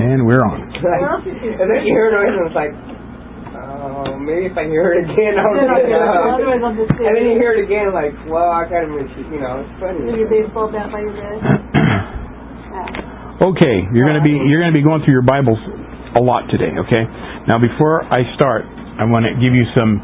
And we're on. And then you hear it and it's like, maybe if I hear it again, I'll get it out. And then you hear it again, like, well, I kind of miss it. It's funny. Your baseball bat by your bed. Okay, you're going to be going through your Bibles a lot today. Okay. Now, before I start, I want to give you some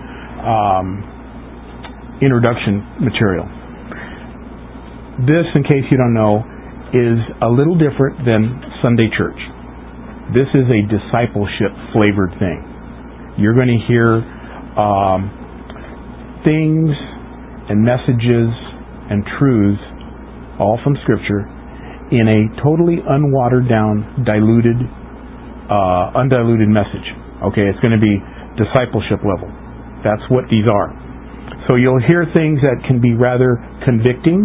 introduction material. This, in case you don't know, is a little different than Sunday church. This is a discipleship flavored thing. You're going to hear things and messages and truths, all from Scripture, in a totally unwatered down, undiluted message. Okay, it's going to be discipleship level. That's what these are. So you'll hear things that can be rather convicting,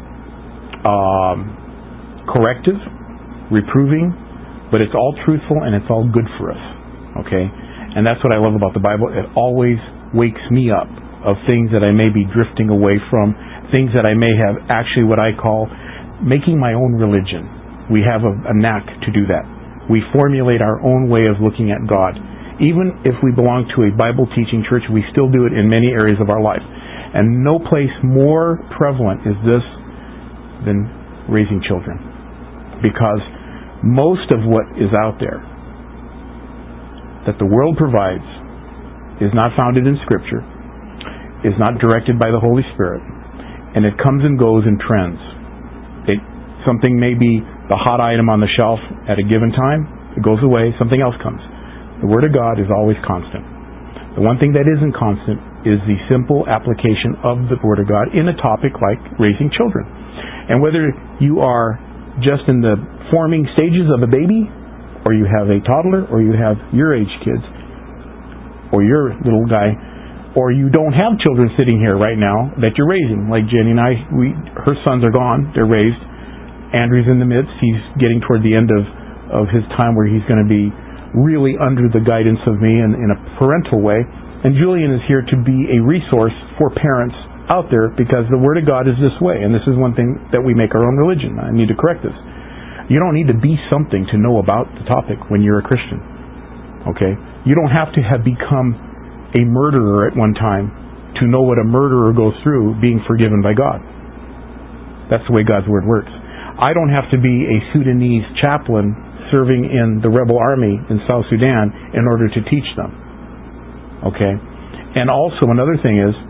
corrective, reproving, but it's all truthful and it's all good for us. Okay? And that's what I love about the Bible. It always wakes me up of things that I may be drifting away from, things that I may have actually what I call making my own religion. We have a knack to do that. We formulate our own way of looking at God. Even if we belong to a Bible teaching church, we still do it in many areas of our life. And no place more prevalent is this than raising children. Because most of what is out there that the world provides is not founded in Scripture, is not directed by the Holy Spirit, and it comes and goes in trends. Something may be the hot item on the shelf at a given time, it goes away, something else comes. The Word of God is always constant. The one thing that isn't constant is the simple application of the Word of God in a topic like raising children. And whether you are just in the forming stages of a baby, or you have a toddler, or you have your age kids, or your little guy, or you don't have children sitting here right now that you're raising, like Jenny and I, her sons are gone, they're raised. Andrew's in the midst, he's getting toward the end of his time where he's going to be really under the guidance of me in a parental way. And Julian is here to be a resource for parents out there because the Word of God is this way. And this is one thing that we make our own religion. I need to correct this. You don't need to be something to know about the topic when you're a Christian. Okay? You don't have to have become a murderer at one time to know what a murderer goes through being forgiven by God. That's the way God's Word works. I don't have to be a Sudanese chaplain serving in the rebel army in South Sudan in order to teach them. Okay? And also another thing is,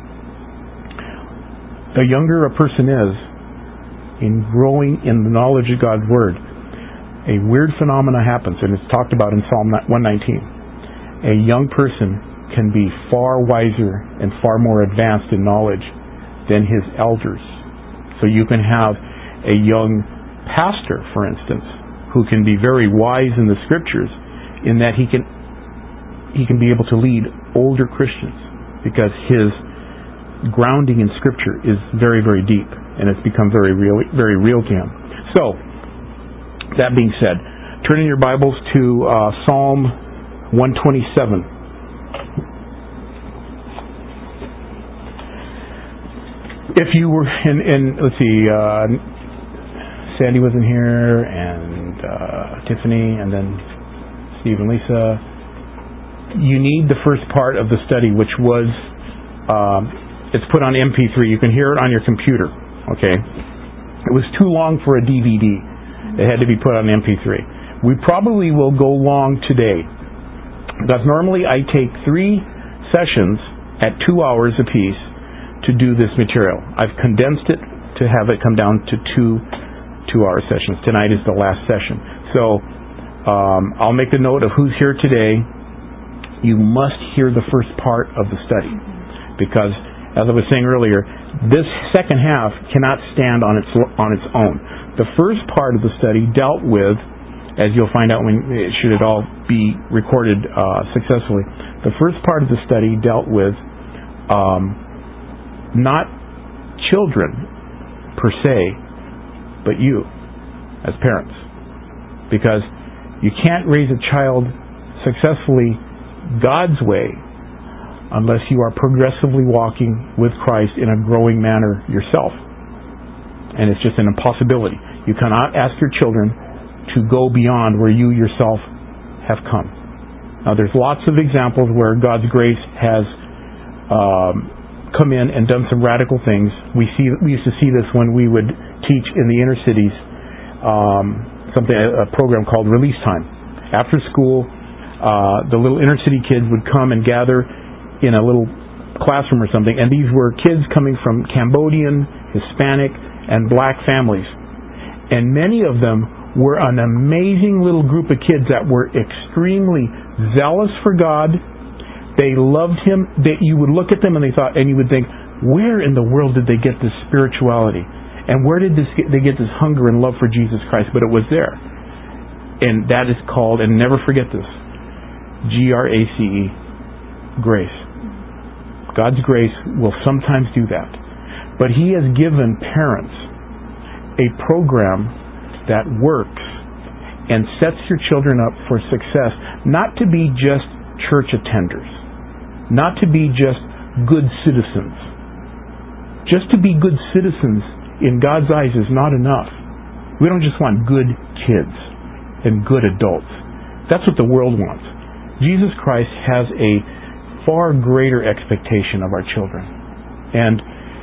the younger a person is in growing in the knowledge of God's Word, a weird phenomena happens, and it's talked about in Psalm 119. A young person can be far wiser and far more advanced in knowledge than his elders. So you can have a young pastor, for instance, who can be very wise in the Scriptures in that he can be able to lead older Christians because his grounding in Scripture is very, very deep and it's become very real to him. So, that being said, turn in your Bibles to Psalm 127. If you were let's see, Sandy was in here, and Tiffany, and then Steve and Lisa. You need the first part of the study, which was, it's put on MP3. You can hear it on your computer. Okay? It was too long for a DVD. It had to be put on MP3. We probably will go long today, because normally I take 3 sessions at 2 hours apiece to do this material. I've condensed it to have it come down to 2-hour sessions. Tonight is the last session. So I'll make a note of who's here today. You must hear the first part of the study because, as I was saying earlier, this second half cannot stand on its own. The first part of the study dealt with, as you'll find out should it all be recorded successfully, the first part of the study dealt with not children per se, but you as parents, because you can't raise a child successfully God's way unless you are progressively walking with Christ in a growing manner yourself. And it's just an impossibility. You cannot ask your children to go beyond where you yourself have come. Now, there's lots of examples where God's grace has come in and done some radical things. We used to see this when we would teach in the inner cities, a program called Release Time. After school, the little inner city kids would come and gather in a little classroom or something, and these were kids coming from Cambodian, Hispanic, and black families. And many of them were an amazing little group of kids that were extremely zealous for God. They loved Him. That you would look at them and you would think, where in the world did they get this spirituality? And where did they get this hunger and love for Jesus Christ? But it was there. And that is called, and never forget this, GRACE, grace. God's grace will sometimes do that. But He has given parents a program that works and sets your children up for success, not to be just church attenders, not to be just good citizens. Just to be good citizens in God's eyes is not enough. We don't just want good kids and good adults. That's what the world wants. Jesus Christ has a far greater expectation of our children. And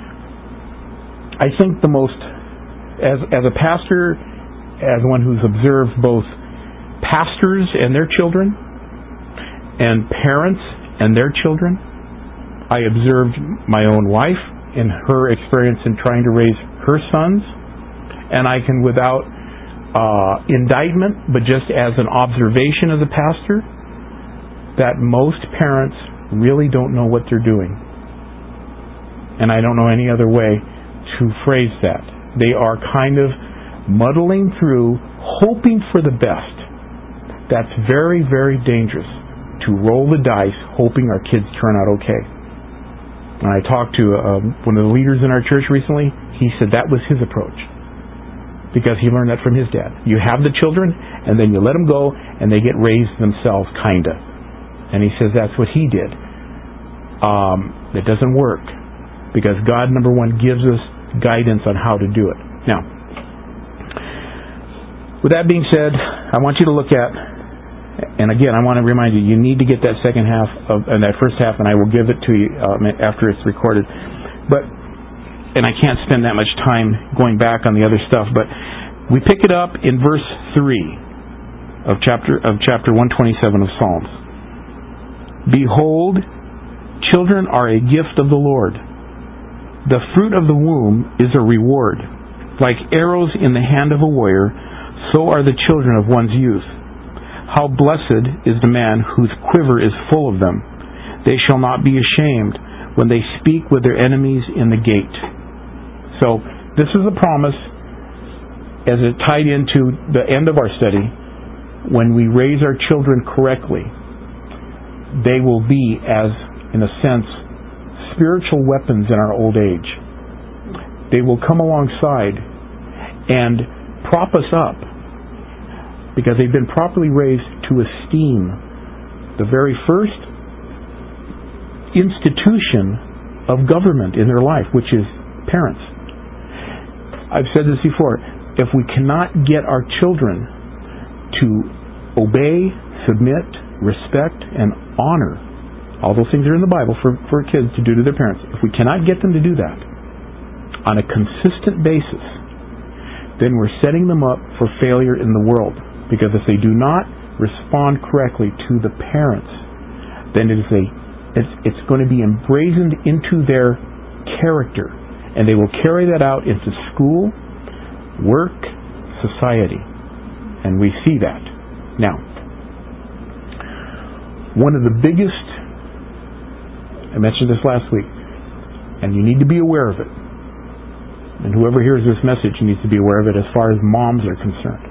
I think the most, as a pastor, as one who's observed both pastors and their children, and parents and their children, I observed my own wife in her experience in trying to raise her sons, and I can, without indictment, but just as an observation as a pastor, that most parents really don't know what they're doing. And I don't know any other way to phrase that. They are kind of muddling through, hoping for the best. That's very, very dangerous, to roll the dice hoping our kids turn out okay. And I talked to one of the leaders in our church recently. He said that was his approach, because he learned that from his dad. You have the children, and then you let them go, and they get raised themselves, kinda. And he says that's what he did. That doesn't work, because God, number one, gives us guidance on how to do it. Now, with that being said, I want you to look at, and again, I want to remind you, you need to get that second half and that first half, and I will give it to you after it's recorded. And I can't spend that much time going back on the other stuff, but we pick it up in verse 3 of chapter 127 of Psalms. Behold, children are a gift of the Lord. The fruit of the womb is a reward. Like arrows in the hand of a warrior, so are the children of one's youth. How blessed is the man whose quiver is full of them. They shall not be ashamed when they speak with their enemies in the gate. So, this is a promise, as it tied into the end of our study. When we raise our children correctly, they will be, as in a sense, spiritual weapons in our old age. They will come alongside and prop us up, because they've been properly raised to esteem the very first institution of government in their life, which is parents. I've said this before. If we cannot get our children to obey, submit, respect, and honor, all those things are in the Bible for kids to do to their parents. If we cannot get them to do that on a consistent basis, then we're setting them up for failure in the world. Because if they do not respond correctly to the parents, then it's going to be emblazoned into their character, and they will carry that out into school, work, society. And we see that. Now, one of the biggest, I mentioned this last week, and you need to be aware of it. And whoever hears this message needs to be aware of it as far as moms are concerned.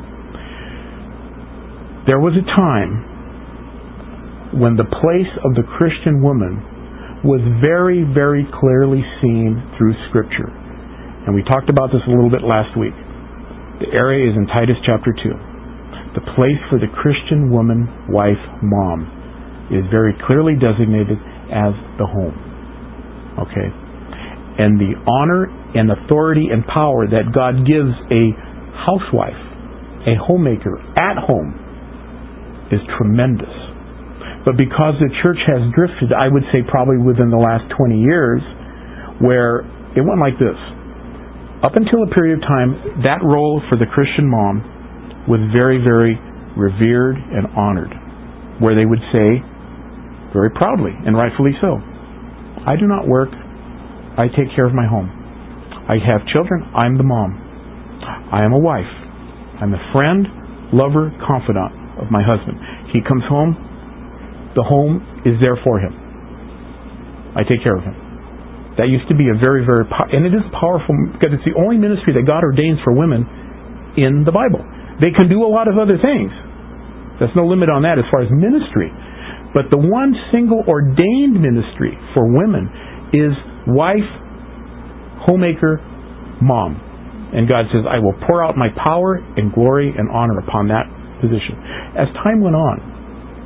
There was a time when the place of the Christian woman was very, very clearly seen through Scripture. And we talked about this a little bit last week. The area is in Titus chapter 2. The place for the Christian woman, wife, mom is very clearly designated as the home. Okay? And the honor and authority and power that God gives a housewife a homemaker at home is tremendous. But because the church has drifted, I would say probably within the last 20 years, where it went like this. Up until a period of time, that role for the Christian mom was very, very revered and honored, where they would say, very proudly, and rightfully so, I do not work, I take care of my home. I have children, I'm the mom. I am a wife. I'm a friend, lover, confidant of my husband. He comes home, the home is there for him. I take care of him. That used to be a very, very and it is powerful because it's the only ministry that God ordains for women in the Bible. They can do a lot of other things. There's no limit on that as far as ministry. But the one single ordained ministry for women is wife, homemaker, mom. And God says, I will pour out my power and glory and honor upon that position. As time went on,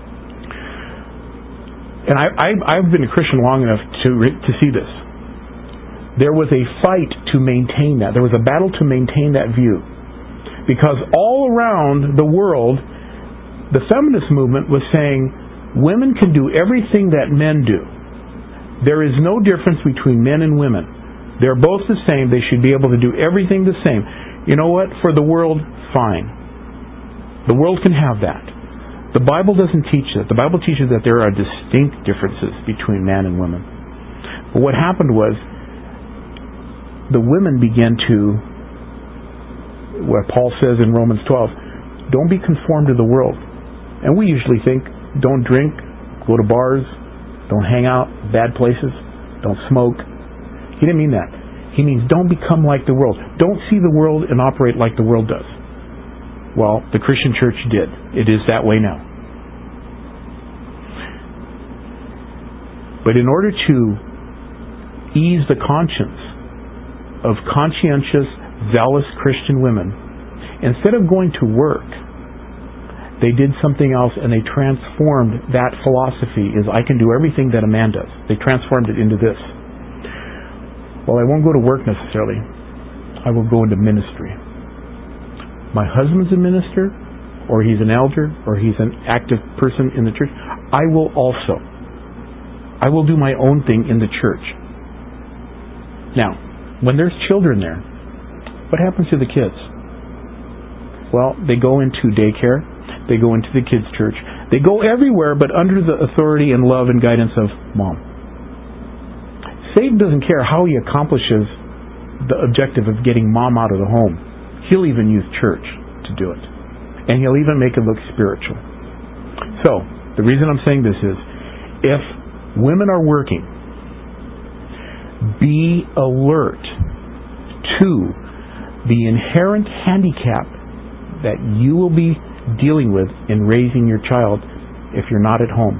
and I've been a Christian long enough to see this. There was a fight to maintain that. There was a battle to maintain that view. Because all around the world, the feminist movement was saying, women can do everything that men do. There is no difference between men and women. They're both the same. They should be able to do everything the same. You know what? For the world, fine. The world can have that. The Bible doesn't teach that. The Bible teaches that there are distinct differences between man and women. But what happened was, the women began to, what Paul says in Romans 12, don't be conformed to the world. And we usually think, don't drink, go to bars, don't hang out, bad places, don't smoke. He didn't mean that. He means don't become like the world. Don't see the world and operate like the world does. Well, the Christian church did. It is that way now. But in order to ease the conscience of conscientious, zealous Christian women, instead of going to work, they did something else and they transformed that philosophy is I can do everything that a man does. They transformed it into this. Well, I won't go to work necessarily. I will go into ministry. My husband's a minister, or he's an elder, or he's an active person in the church. I will also. I will do my own thing in the church. Now, when there's children there, what happens to the kids? Well, they go into daycare, they go into the kids' church, they go everywhere but under the authority and love and guidance of mom. Satan doesn't care how he accomplishes the objective of getting mom out of the home. He'll even use church to do it. And he'll even make it look spiritual. So, the reason I'm saying this is, if women are working, be alert to the inherent handicap that you will be dealing with in raising your child if you're not at home.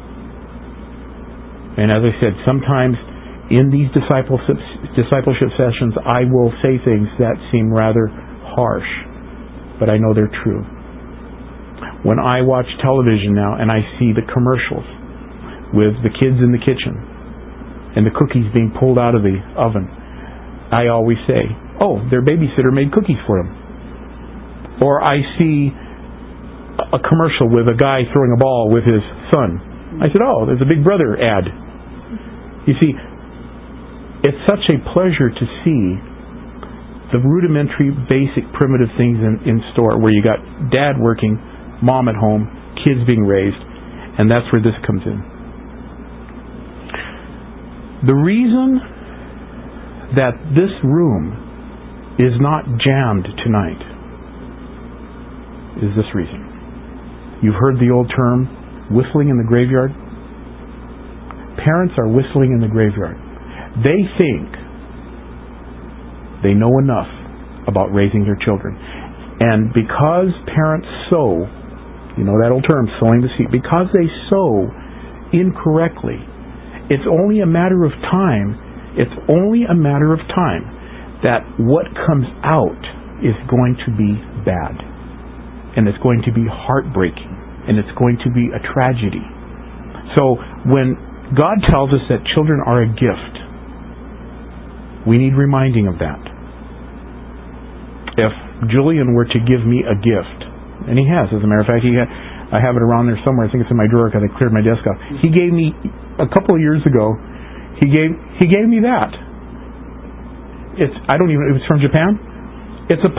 And as I said, sometimes in these discipleship sessions, I will say things that seem rather harsh, but I know they're true. When I watch television now and I see the commercials with the kids in the kitchen and the cookies being pulled out of the oven, I always say, oh, their babysitter made cookies for them. Or I see a commercial with a guy throwing a ball with his son. I said, oh, there's a Big Brother ad. You see, it's such a pleasure to see the rudimentary, basic, primitive things in store where you got dad working, mom at home, kids being raised, and that's where this comes in. The reason that this room is not jammed tonight is this reason. You've heard the old term, whistling in the graveyard? Parents are whistling in the graveyard. They think they know enough about raising their children. And because parents sow, you know that old term, sowing the seed, because they sow incorrectly, it's only a matter of time that what comes out is going to be bad. And it's going to be heartbreaking. And it's going to be a tragedy. So when God tells us that children are a gift, we need reminding of that. If Julian were to give me a gift, and he has, as a matter of fact, I have it around there somewhere. I think it's in my drawer because I cleared my desk off. He gave me, a couple of years ago, he gave me that. It was from Japan. It's a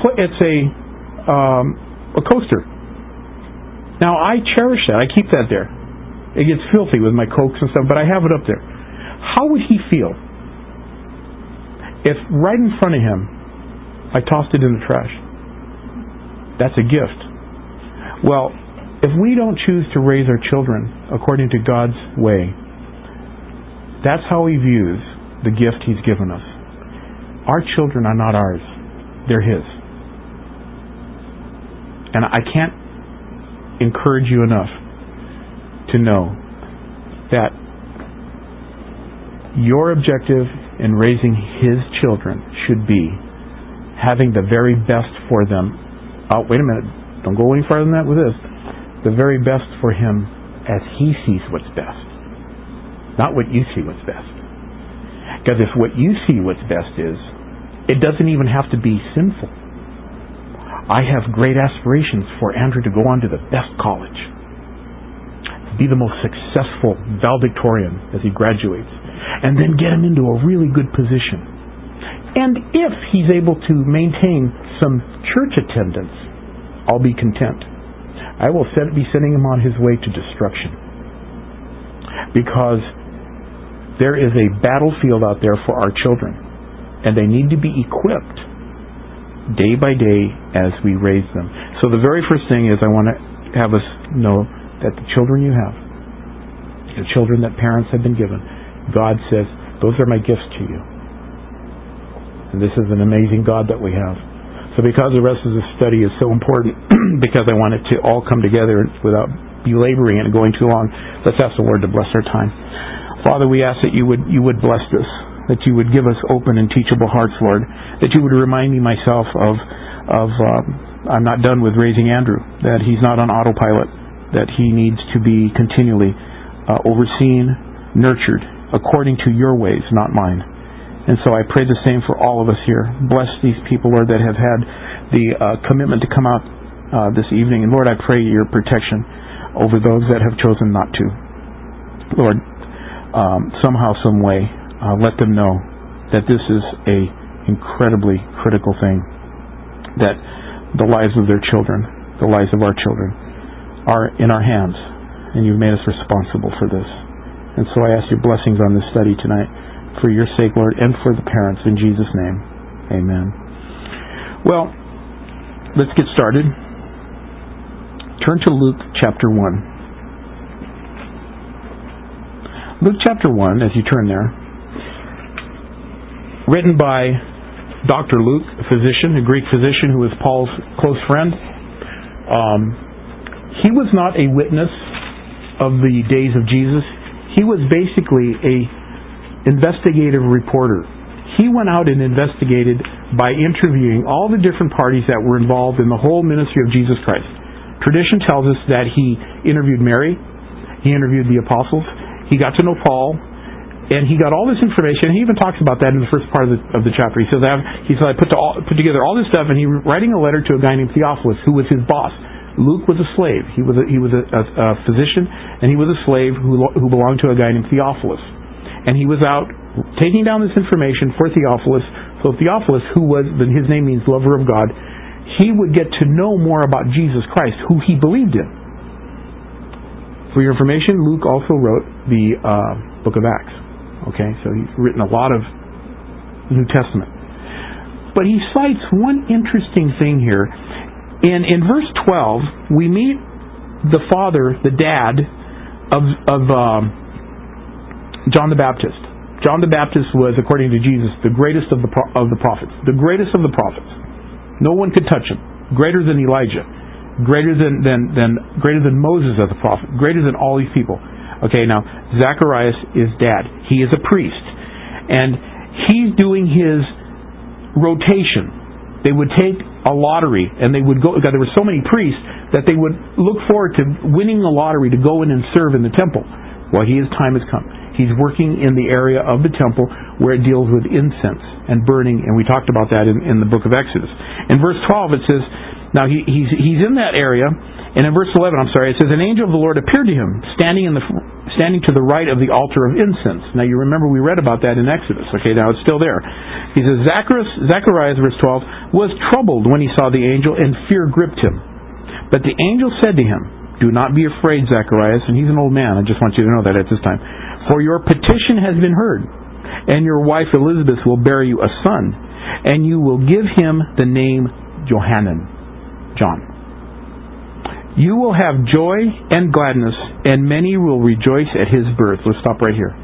coaster. Now I cherish that. I keep that there. It gets filthy with my Cokes and stuff, but I have it up there. How would he feel if right in front of him I tossed it in the trash? That's a gift. Well, if we don't choose to raise our children according to God's way, that's how He views the gift He's given us. Our children are not ours. They're His. And I can't encourage you enough to know that your objective in raising His children should be having the very best for them. Oh, wait a minute. Don't go any farther than that with this. The very best for him as He sees what's best. Not what you see what's best. Because if what you see what's best is, it doesn't even have to be sinful. I have great aspirations for Andrew to go on to the best college, be the most successful valedictorian as he graduates, and then get him into a really good position. And if he's able to maintain some church attendance, I'll be content. I will be sending him on his way to destruction. Because there is a battlefield out there for our children, and they need to be equipped day by day as we raise them. So the very first thing is I want to have us know that the children you have, the children that parents have been given, God says, those are my gifts to you. And this is an amazing God that we have. So because the rest of the study is so important, because I want it to all come together without belaboring and going too long, let's ask the Lord to bless our time. Father, we ask that you would bless this, that you would give us open and teachable hearts, Lord, that you would remind me myself of I'm not done with raising Andrew, that he's not on autopilot, that he needs to be continually overseen, nurtured, according to your ways, not mine. And so I pray the same for all of us here. Bless these people, Lord, that have had the commitment to come out this evening. And Lord, I pray your protection over those that have chosen not to. Lord, somehow, some way, let them know that this is a incredibly critical thing, that the lives of their children, the lives of our children, are in our hands, and you've made us responsible for this. And so I ask your blessings on this study tonight, for your sake, Lord, and for the parents, in Jesus' name. Amen. Well, let's get started. Turn to Luke chapter 1. Luke chapter 1, as you turn there, written by Dr. Luke, a physician, a Greek physician who was Paul's close friend. He was not a witness of the days of Jesus. He was basically a investigative reporter. He went out and investigated by interviewing all the different parties that were involved in the whole ministry of Jesus Christ. Tradition tells us that he interviewed Mary, he interviewed the apostles, he got to know Paul, and he got all this information. He even talks about that in the first part of the chapter. He says, I put together all this stuff, and he was writing a letter to a guy named Theophilus, who was his boss. Luke was a slave. He was a physician, and he was a slave who belonged to a guy named Theophilus. And he was out taking down this information for Theophilus. So Theophilus, his name means lover of God, he would get to know more about Jesus Christ, who he believed in. For your information, Luke also wrote the book of Acts. Okay, so he's written a lot of New Testament. But he cites one interesting thing here. In verse 12, we meet the father, the dad of John the Baptist. John the Baptist was, according to Jesus, the greatest of the prophets. The greatest of the prophets. No one could touch him. Greater than Elijah. Greater than Moses as a prophet. Greater than all these people. Okay, now Zacharias is dad. He is a priest, and he's doing his rotation. They would take a lottery, and they would go. There were so many priests that they would look forward to winning the lottery to go in and serve in the temple. Well, his time has come. He's working in the area of the temple where it deals with incense and burning, and we talked about that in the book of Exodus. In verse 12 it says, now he's in that area, and in verse 11, it says, an angel of the Lord appeared to him, standing to the right of the altar of incense. Now you remember we read about that in Exodus. Okay, now it's still there. He says, Zacharias, verse 12, was troubled when he saw the angel, and fear gripped him. But the angel said to him, do not be afraid, Zacharias, and he's an old man, I just want you to know that at this time, for your petition has been heard, and your wife Elizabeth will bear you a son, and you will give him the name John. You will have joy and gladness, and many will rejoice at his birth. Let's stop right here.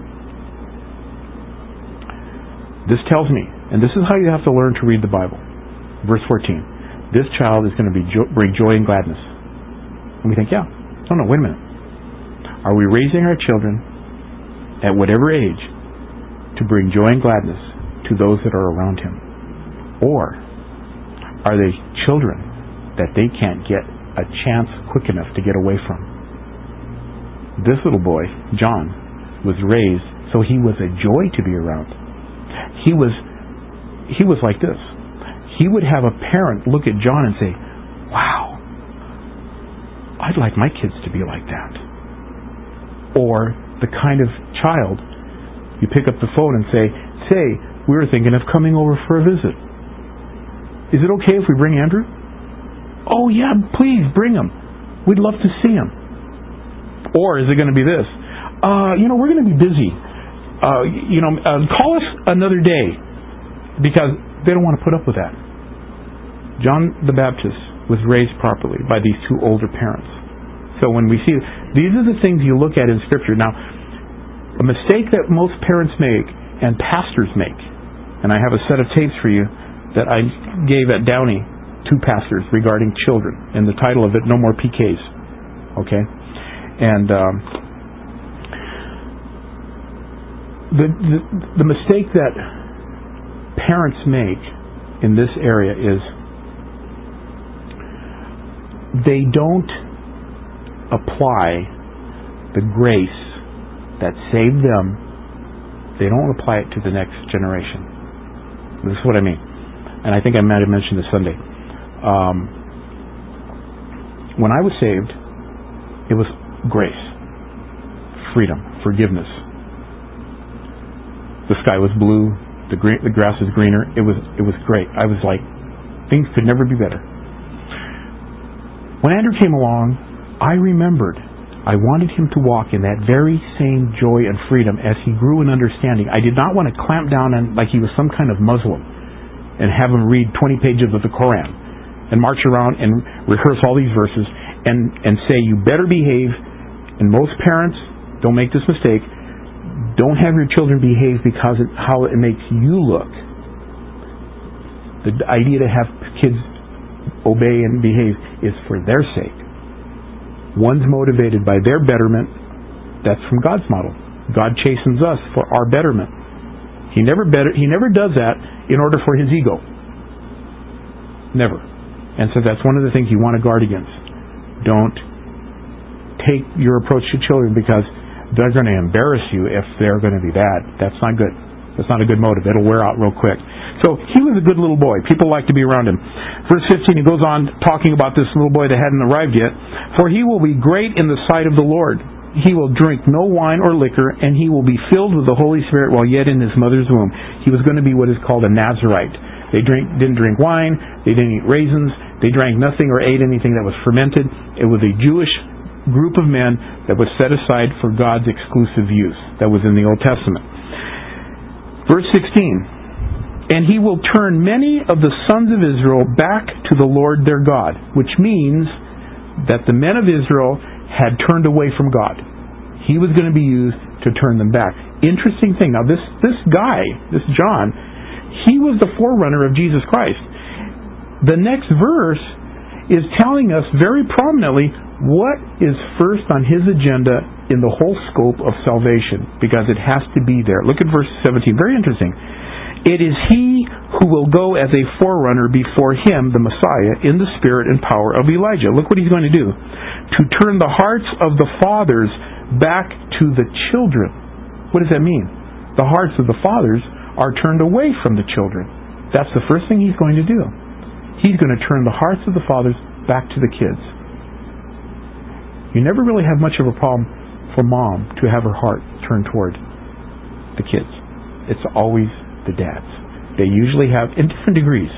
This tells me, and this is how you have to learn to read the Bible. Verse 14. This child is going to bring joy and gladness. And we think, no, wait a minute. Are we raising our children at whatever age to bring joy and gladness to those that are around him? Or are they children that they can't get a chance quick enough to get away from? This little boy, John, was raised so he was a joy to be around. He was like this. He would have a parent look at John and say, wow, I'd like my kids to be like that. Or the kind of child you pick up the phone and say, we were thinking of coming over for a visit. Is it okay if we bring Andrew? Oh yeah, please bring him. We'd love to see him. Or is it going to be this? We're going to be busy. Call us another day, because they don't want to put up with that. John the Baptist was raised properly by these two older parents. So when we see, these are the things you look at in Scripture. Now, a mistake that most parents make and pastors make, and I have a set of tapes for you that I gave at Downey to pastors regarding children, and the title of it, No More PKs. Okay? And the mistake that parents make in this area is they don't apply the grace that saved them. They don't apply it to the next generation. This is what I mean. And I think I might have mentioned this Sunday. When I was saved, it was grace, freedom, forgiveness. The sky was blue, the grass was greener. It was great. I was like, things could never be better. When Andrew came along, I remembered I wanted him to walk in that very same joy and freedom as he grew in understanding. I did not want to clamp down on like he was some kind of Muslim and have him read 20 pages of the Koran and march around and rehearse all these verses and say, you better behave. And most parents, don't make this mistake, don't have your children behave because of how it makes you look. The idea to have kids obey and behave is for their sake. One's motivated by their betterment. That's from God's model. God chastens us for our betterment. He never does that in order for his ego. Never. And so that's one of the things you want to guard against. Don't take your approach to children because they're going to embarrass you if they're going to be bad. That's not good. That's not a good motive. It'll wear out real quick. So he was a good little boy. People like to be around him. Verse 15, he goes on talking about this little boy that hadn't arrived yet. For he will be great in the sight of the Lord. He will drink no wine or liquor, and he will be filled with the Holy Spirit while yet in his mother's womb. He was going to be what is called a Nazirite. They didn't drink wine. They didn't eat raisins. They drank nothing or ate anything that was fermented. It was a Jewish group of men that was set aside for God's exclusive use. That was in the Old Testament. Verse 16, and he will turn many of the sons of Israel back to the Lord their God, which means that the men of Israel had turned away from God. He was going to be used to turn them back. Interesting thing. Now this guy, this John, he was the forerunner of Jesus Christ. The next verse is telling us very prominently what is first on his agenda in the whole scope of salvation, because it has to be there. Look at verse 17. Very interesting. It is he who will go as a forerunner before him, the Messiah, in the spirit and power of Elijah. Look what he's going to do. To turn the hearts of the fathers back to the children, What does that mean? The hearts of the fathers are turned away from the children. That's the first thing He's going to do. He's going to turn the hearts of the fathers back to the kids. You never really have much of a problem for mom to have her heart turned toward the kids. It's always the dads. They usually have, in different degrees.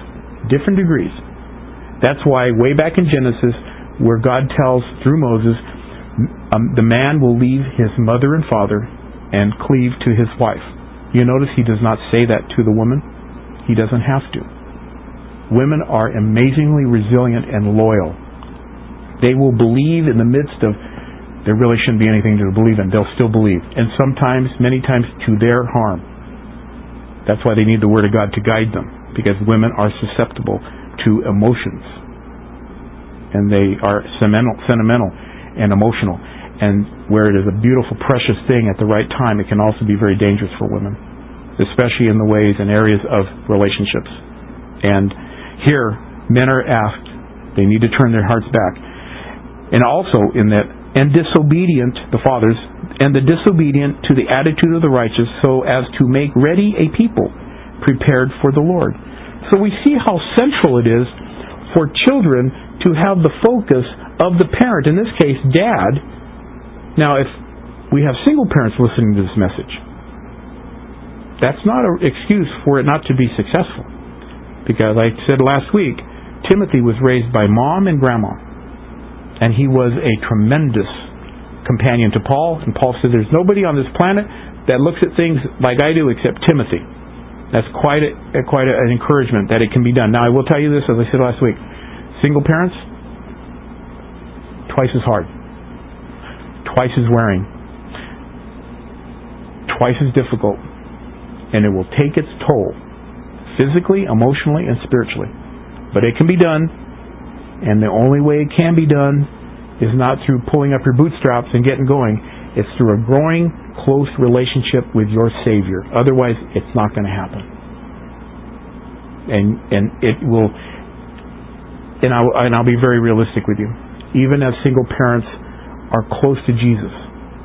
That's why way back in Genesis, where God tells through Moses, the man will leave his mother and father and cleave to his wife. You notice He does not say that to the woman. He doesn't have to. Women are amazingly resilient and loyal. They will believe in the midst of, there really shouldn't be anything to believe in. They'll still believe. And sometimes, many times, to their harm. That's why they need the Word of God to guide them. Because women are susceptible to emotions. And they are sentimental and emotional. And where it is a beautiful, precious thing at the right time, it can also be very dangerous for women. Especially in the ways and areas of relationships. And here, men are asked, they need to turn their hearts back. And also in that, and disobedient, the fathers, and the disobedient to the attitude of the righteous, so as to make ready a people prepared for the Lord. So we see how central it is for children to have the focus of the parent, in this case, dad. Now, if we have single parents listening to this message, that's not an excuse for it not to be successful. Because I said last week, Timothy was raised by mom and grandma. And he was a tremendous companion to Paul. And Paul said, there's nobody on this planet that looks at things like I do except Timothy. That's quite an encouragement that it can be done. Now, I will tell you this, as I said last week. Single parents, twice as hard. Twice as wearing. Twice as difficult. And it will take its toll. Physically, emotionally, and spiritually. But it can be done, and the only way it can be done is not through pulling up your bootstraps and getting going. It's through a growing, close relationship with your Savior. Otherwise, it's not going to happen. And it will. And I'll be very realistic with you. Even as single parents are close to Jesus,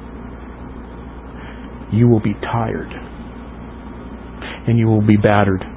you will be tired, and you will be battered.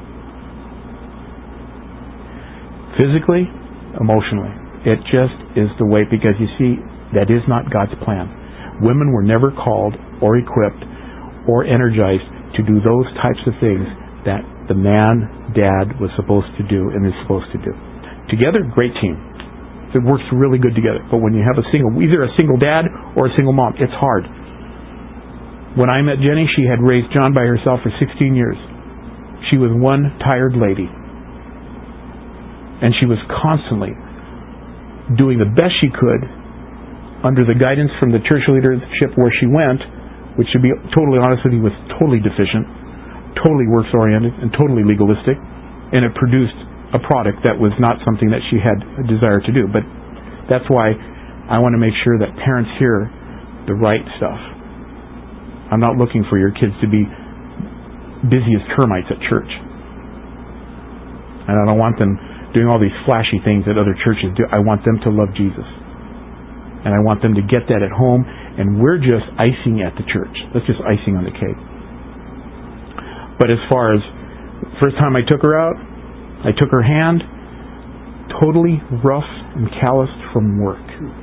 Physically, emotionally. It just is the way, because you see, that is not God's plan. Women were never called or equipped or energized to do those types of things that the man, dad, was supposed to do and is supposed to do. Together, great team. It works really good together. But when you have either a single dad or a single mom, it's hard. When I met Jenny, she had raised John by herself for 16 years. She was one tired lady. And she was constantly doing the best she could under the guidance from the church leadership where she went, which, to be totally honest with you, was totally deficient, totally works-oriented, and totally legalistic. And it produced a product that was not something that she had a desire to do. But that's why I want to make sure that parents hear the right stuff. I'm not looking for your kids to be busy as termites at church. And I don't want them doing all these flashy things that other churches do. I want them to love Jesus. And I want them to get that at home, and we're just icing at the church. That's just icing on the cake. But as far as first time I took her out, I took her hand, totally rough and calloused from work.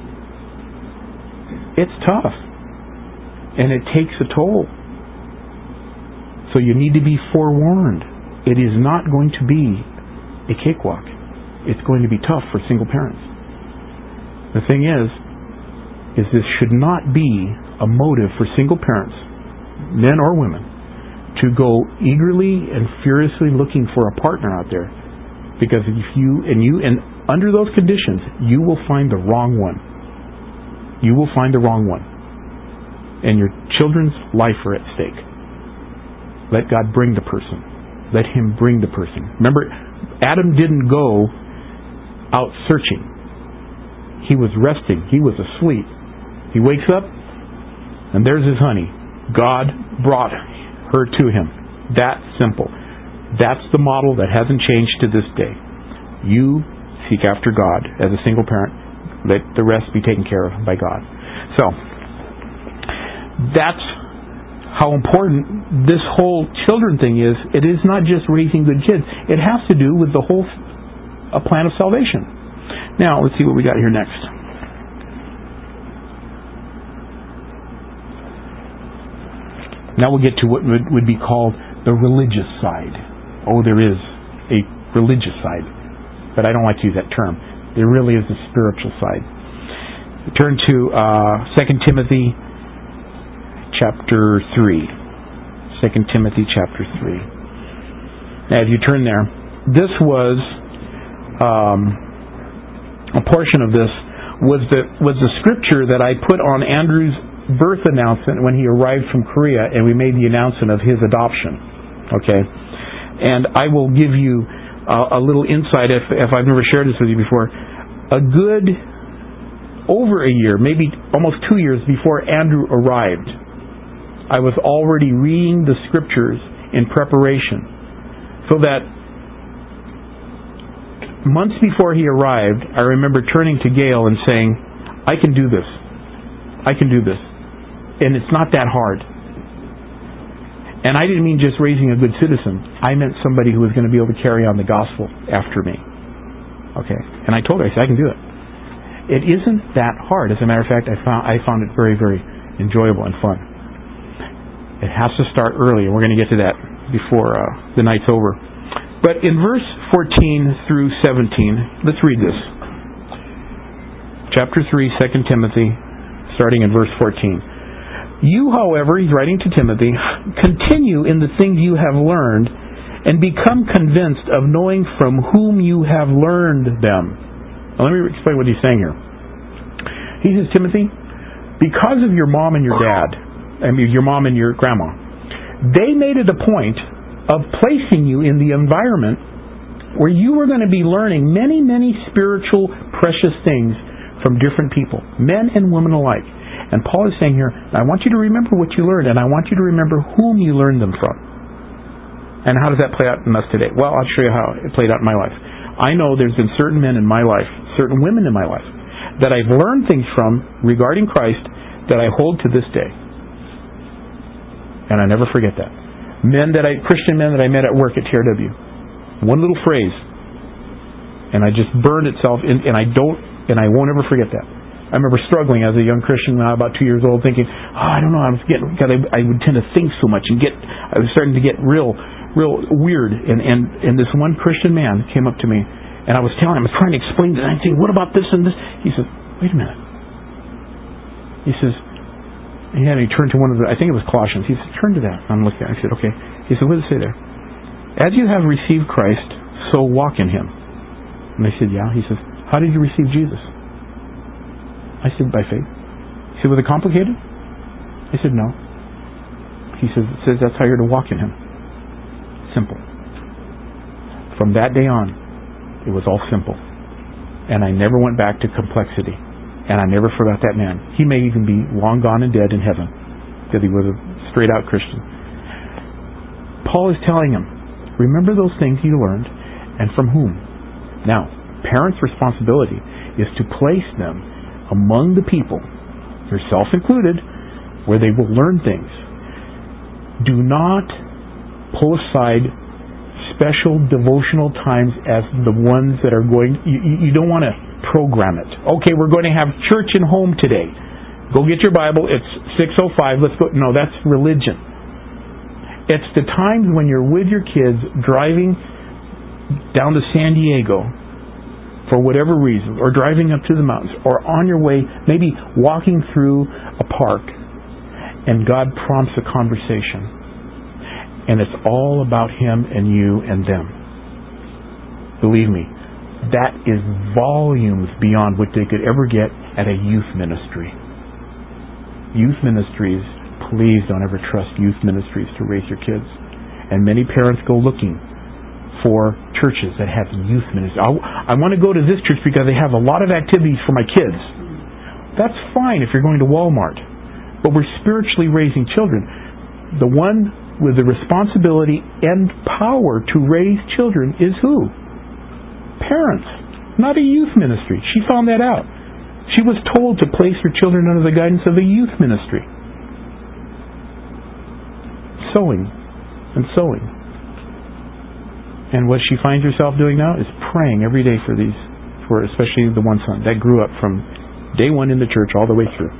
It's tough. And it takes a toll. So you need to be forewarned. It is not going to be a cakewalk. It's going to be tough for single parents. The thing is this should not be a motive for single parents, men or women, to go eagerly and furiously looking for a partner out there. Because if you under those conditions, you will find the wrong one. You will find the wrong one. And your children's life are at stake. Let God bring the person. Let Him bring the person. Remember, Adam didn't go out searching. He was resting. He was asleep. He wakes up, and there's his honey. God brought her to him. That simple. That's the model that hasn't changed to this day. You seek after God as a single parent. Let the rest be taken care of by God. So, that's how important this whole children thing is. It is not just raising good kids. It has to do with the whole plan of salvation. Now, let's see what we got here next. Now we'll get to what would be called the religious side. Oh, there is a religious side, but I don't like to use that term. There really is a spiritual side. Turn to 2 Timothy chapter 3. 2 Timothy chapter 3. Now, if you turn there, this was a portion of this was the scripture that I put on Andrew's birth announcement when he arrived from Korea, and we made the announcement of his adoption. Okay, and I will give you a little insight if I've never shared this with you before. A good over a year, maybe almost 2 years before Andrew arrived, I was already reading the scriptures in preparation, so that months before he arrived, I remember turning to Gail and saying, I can do this. I can do this. And it's not that hard. And I didn't mean just raising a good citizen. I meant somebody who was going to be able to carry on the gospel after me. Okay. And I told her, I said, I can do it. It isn't that hard. As a matter of fact, I found it very, very enjoyable and fun. It has to start early, and we're going to get to that before the night's over. But in verse 14 through 17, let's read this. Chapter 3, 2 Timothy, starting in verse 14. You, however, he's writing to Timothy, continue in the things you have learned and become convinced of knowing from whom you have learned them. Now, let me explain what he's saying here. He says, Timothy, because of your mom and your dad, your mom and your grandma, they made it a point of placing you in the environment where you were going to be learning many, many spiritual, precious things from different people, men and women alike. And Paul is saying here, I want you to remember what you learned, and I want you to remember whom you learned them from. And how does that play out in us today? Well, I'll show you how it played out in my life. I know there's been certain men in my life, certain women in my life, that I've learned things from regarding Christ that I hold to this day. And I never forget that. Christian men that I met at work at TRW. One little phrase, and I just burned itself in, and I won't ever forget that. I remember struggling as a young Christian when I was about 2 years old, thinking, I don't know, I would tend to think so much and I was starting to get real weird. And this one Christian man came up to me, and I was trying to explain to him, and I'm saying, what about this and this? He says, wait a minute. He says, and he turned to one of I think it was Colossians. He said, turn to that. I'm looking at it. I said, okay. He said, what does it say there? As you have received Christ, so walk in Him. And I said, yeah. He says, how did you receive Jesus? I said, by faith. He said, was it complicated? I said, no. He says, it says that's how you're to walk in Him. Simple. From that day on, it was all simple. And I never went back to complexity. And I never forgot that man. He may even be long gone and dead in heaven, because he was a straight-out Christian. Paul is telling him, remember those things you learned, and from whom? Now, parents' responsibility is to place them among the people, yourself included, where they will learn things. Do not pull aside special devotional times as the ones that are going. You don't want to program it. Okay, we're going to have church and home today. Go get your Bible. It's 6:05. Let's go. No, that's religion. It's the times when you're with your kids driving down to San Diego for whatever reason, or driving up to the mountains, or on your way, maybe walking through a park, and God prompts a conversation. And it's all about Him and you and them. Believe me, that is volumes beyond what they could ever get at a youth ministry. Youth ministries, please don't ever trust youth ministries to raise your kids. And many parents go looking for churches that have youth ministry. I want to go to this church because they have a lot of activities for my kids. That's fine if you're going to Walmart. But we're spiritually raising children. The one with the responsibility and power to raise children is who? Parents. Not a youth ministry. She found that out. She was told to place her children under the guidance of a youth ministry. sowing and sowing. And what she finds herself doing now is praying every day for especially the one son that grew up from day one in the church all the way through.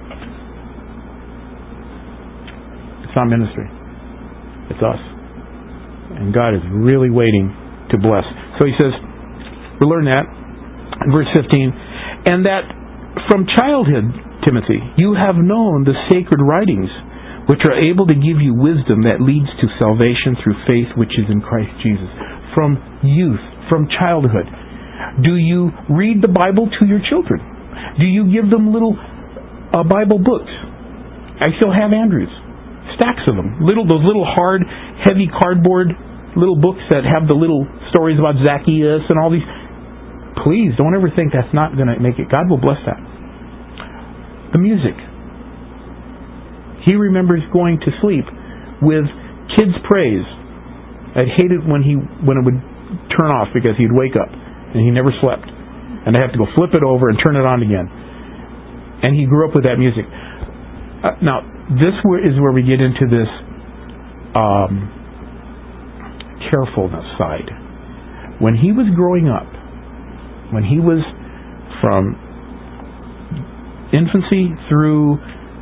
It's not ministry. It's us. And God is really waiting to bless. So he says, we learn that in verse 15, and that from childhood, Timothy, you have known the sacred writings, which are able to give you wisdom that leads to salvation through faith which is in Christ Jesus. From youth, from childhood. Do you read the Bible to your children? Do you give them little Bible books? I still have Andrew's. Stacks of them. Those little hard, heavy cardboard little books that have the little stories about Zacchaeus and all these. Please, don't ever think that's not going to make it. God will bless that. The music. He remembers going to sleep with kids' praise. I'd hate it when it would turn off because he'd wake up and he never slept. And I have to go flip it over and turn it on again. And he grew up with that music. Now, this is where we get into this carefulness side. When he was growing up, when he was from infancy through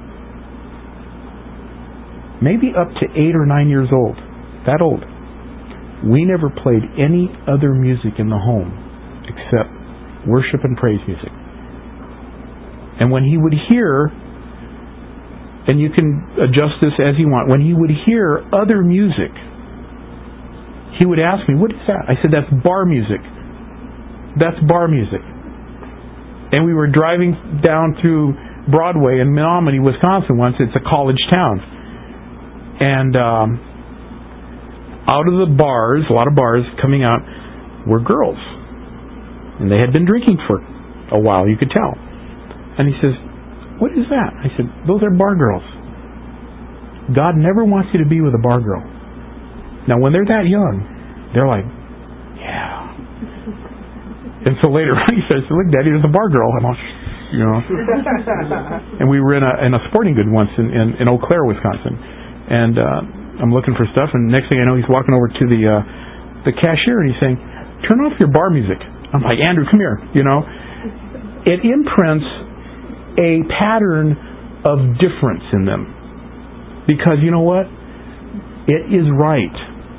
maybe up to 8 or 9 years old, that old, we never played any other music in the home except worship and praise music. And when he would hear, and you can adjust this as you want, when he would hear other music, he would ask me, what is that? I said, that's bar music. That's bar music. And we were driving down through Broadway in Menominee, Wisconsin once. It's a college town. And out of the bars, a lot of bars coming out, were girls. And they had been drinking for a while, you could tell. And he says, what is that? I said, those are bar girls. God never wants you to be with a bar girl. Now, when they're that young, they're like, yeah. And so later on he says, look, Daddy, there's a bar girl. I'm all, you know. And we were in a sporting good once in Eau Claire, Wisconsin. And I'm looking for stuff, and next thing I know, he's walking over to the cashier, and he's saying, turn off your bar music. I'm like, Andrew, come here. You know, it imprints a pattern of difference in them. Because you know what? It is right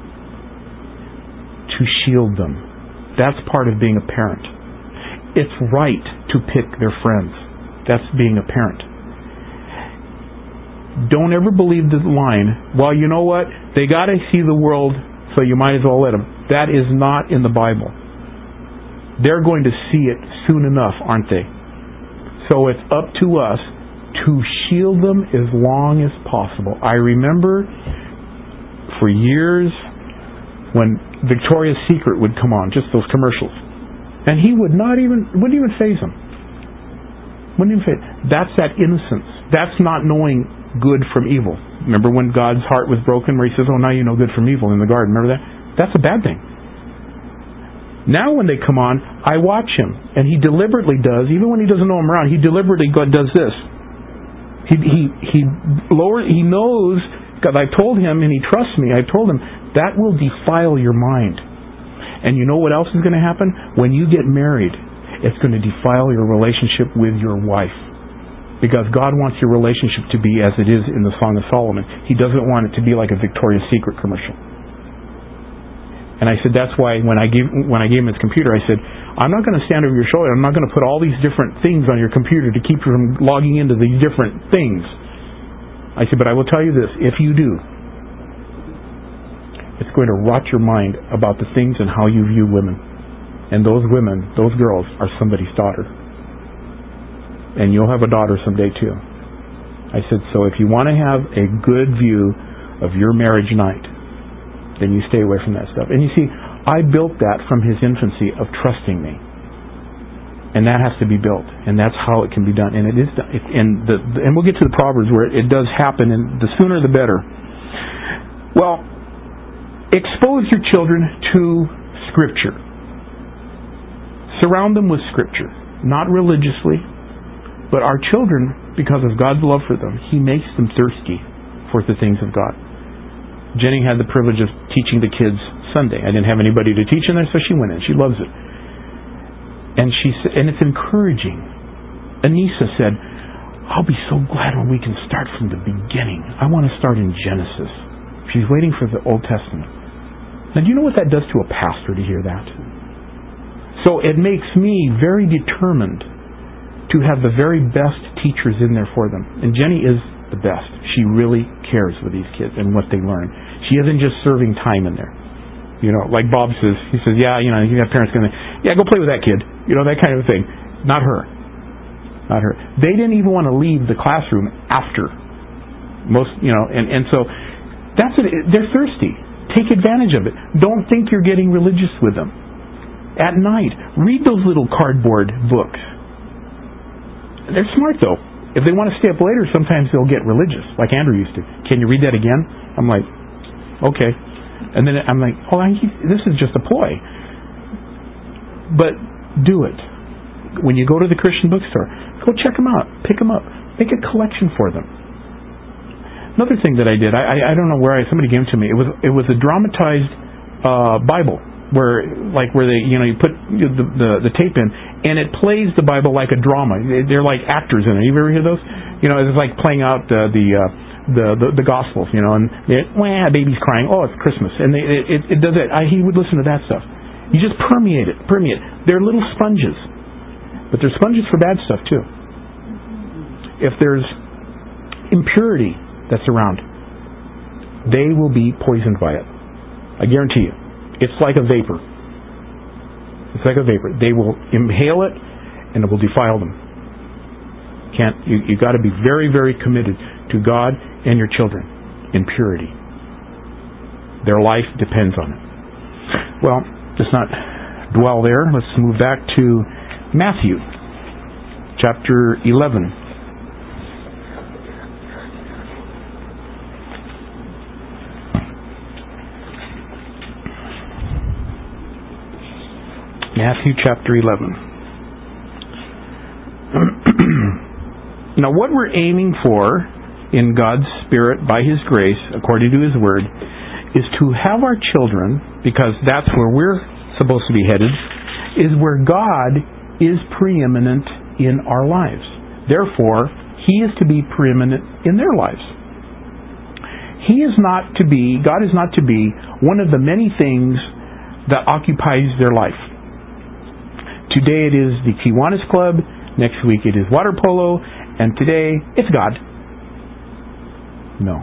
to shield them. That's part of being a parent. It's right to pick their friends. That's being a parent. Don't ever believe the line, well, you know what? They got to see the world, so you might as well let them. That is not in the Bible. They're going to see it soon enough, aren't they? So it's up to us to shield them as long as possible. I remember for years when Victoria's Secret would come on, just those commercials, and he wouldn't even faze him. Wouldn't even faze. That's that innocence. That's not knowing good from evil. Remember when God's heart was broken, where He says, "Oh, now you know good from evil" in the garden. Remember that? That's a bad thing. Now when they come on, I watch him, and he deliberately does, even when he doesn't know I'm around, he deliberately does this. He knows, because I've told him, and he trusts me, I've told him, that will defile your mind. And you know what else is going to happen? When you get married, it's going to defile your relationship with your wife. Because God wants your relationship to be as it is in the Song of Solomon. He doesn't want it to be like a Victoria's Secret commercial. And I said, that's why when I gave him his computer, I said, I'm not going to stand over your shoulder. I'm not going to put all these different things on your computer to keep you from logging into these different things. I said, but I will tell you this, if you do, it's going to rot your mind about the things and how you view women. And those women, those girls, are somebody's daughter. And you'll have a daughter someday too. I said, so if you want to have a good view of your marriage night, then you stay away from that stuff. And you see, I built that from his infancy of trusting me. And that has to be built. And that's how it can be done. And it is done. And we'll get to the Proverbs where it does happen, and the sooner the better. Well, expose your children to Scripture. Surround them with Scripture. Not religiously, but our children, because of God's love for them, He makes them thirsty for the things of God. Jenny had the privilege of teaching the kids Sunday. I didn't have anybody to teach in there, so she went in. She loves it. And it's encouraging. Anissa said, I'll be so glad when we can start from the beginning. I want to start in Genesis. She's waiting for the Old Testament. Now, do you know what that does to a pastor to hear that? So it makes me very determined to have the very best teachers in there for them. And Jenny is the best. She really cares with these kids and what they learn. She isn't just serving time in there. You know, like Bob says, he says, yeah, you know, you have parents going, yeah, go play with that kid. You know, that kind of thing. Not her. Not her. They didn't even want to leave the classroom after. Most, you know, and so that's it. They're thirsty. Take advantage of it. Don't think you're getting religious with them. At night, read those little cardboard books. They're smart, though. If they want to stay up later, sometimes they'll get religious, like Andrew used to. Can you read that again? I'm like, okay. And then I'm like, oh, this is just a ploy. But do it. When you go to the Christian bookstore, go check them out. Pick them up. Make a collection for them. Another thing that I did, I don't know where somebody gave it to me. It was a dramatized Bible. Where they, you know, you put the tape in, and it plays the Bible like a drama. They're like actors in it. You ever hear those? You know, it's like playing out the Gospels. You know, and a baby's crying. Oh, it's Christmas, and it does it. He would listen to that stuff. You just permeate it. They're little sponges, but they're sponges for bad stuff too. If there's impurity that's around, they will be poisoned by it. I guarantee you. It's like a vapor. It's like a vapor. They will inhale it, and it will defile them. You got to be very, very committed to God and your children in purity. Their life depends on it. Well, let's not dwell there. Let's move back to Matthew, chapter 11. Matthew chapter 11. Now what we're aiming for in God's Spirit by His grace, according to His Word, is to have our children, because that's where we're supposed to be headed, is where God is preeminent in our lives. Therefore, He is to be preeminent in their lives. God is not to be one of the many things that occupies their life. Today it is the Kiwanis Club, next week it is water polo, and today it's God. No.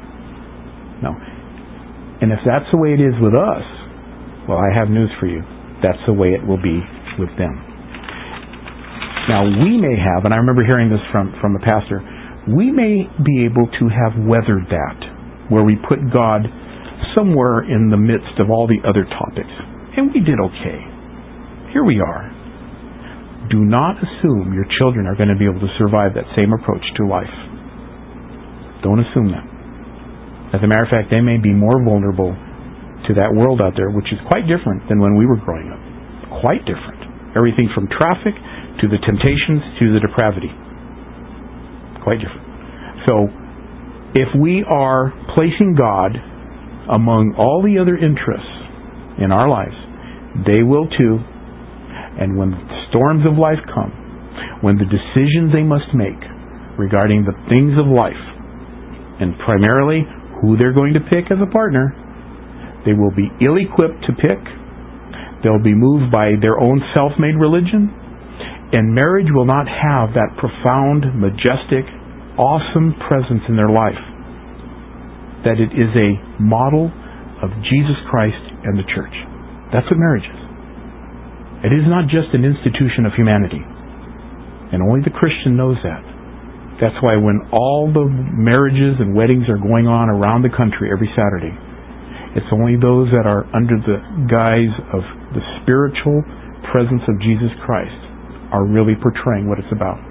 And if that's the way it is with us, well, I have news for you. That's the way it will be with them. Now, we may have, and I remember hearing this from a pastor, we may be able to have weathered that, where we put God somewhere in the midst of all the other topics. And we did okay. Here we are. Do not assume your children are going to be able to survive that same approach to life. Don't assume that. As a matter of fact, they may be more vulnerable to that world out there, which is quite different than when we were growing up. Quite different. Everything from traffic to the temptations to the depravity. Quite different. So, if we are placing God among all the other interests in our lives, they will too. And when the storms of life come, when the decisions they must make regarding the things of life, and primarily who they're going to pick as a partner, they will be ill-equipped to pick. They'll be moved by their own self-made religion, and marriage will not have that profound, majestic, awesome presence in their life that it is a model of Jesus Christ and the church. That's what marriage is. It is not just an institution of humanity. And only the Christian knows that. That's why when all the marriages and weddings are going on around the country every Saturday, it's only those that are under the guise of the spiritual presence of Jesus Christ are really portraying what it's about.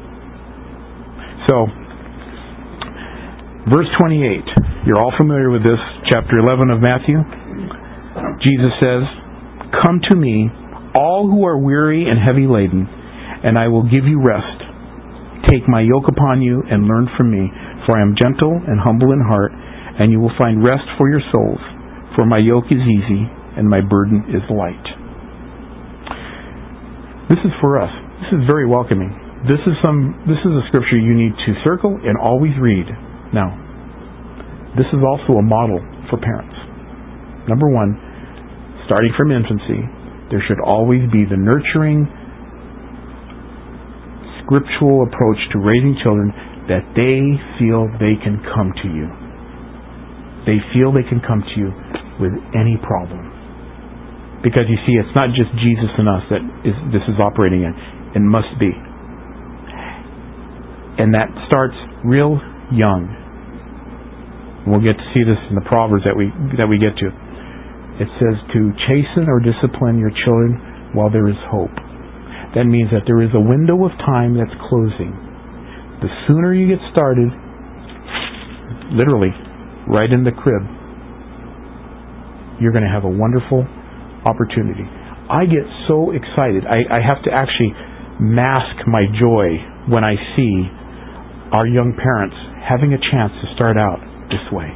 So, verse 28. You're all familiar with this, chapter 11 of Matthew. Jesus says, "Come to me, all who are weary and heavy laden, and I will give you rest. Take my yoke upon you and learn from me, for I am gentle and humble in heart, and you will find rest for your souls. For my yoke is easy, and my burden is light. This is for us. This is very welcoming. This is a scripture you need to circle and always read. Now, this is also a model for parents. Number one, starting from infancy, there should always be the nurturing, scriptural approach to raising children that they feel they can come to you. They feel they can come to you with any problem. Because you see, it's not just Jesus and us that this is operating in. It must be. And that starts real young. We'll get to see this in the Proverbs that we get to. It says to chasten or discipline your children while there is hope. That means that there is a window of time that's closing. The sooner you get started, literally, right in the crib, you're going to have a wonderful opportunity. I get so excited. I have to actually mask my joy when I see our young parents having a chance to start out this way.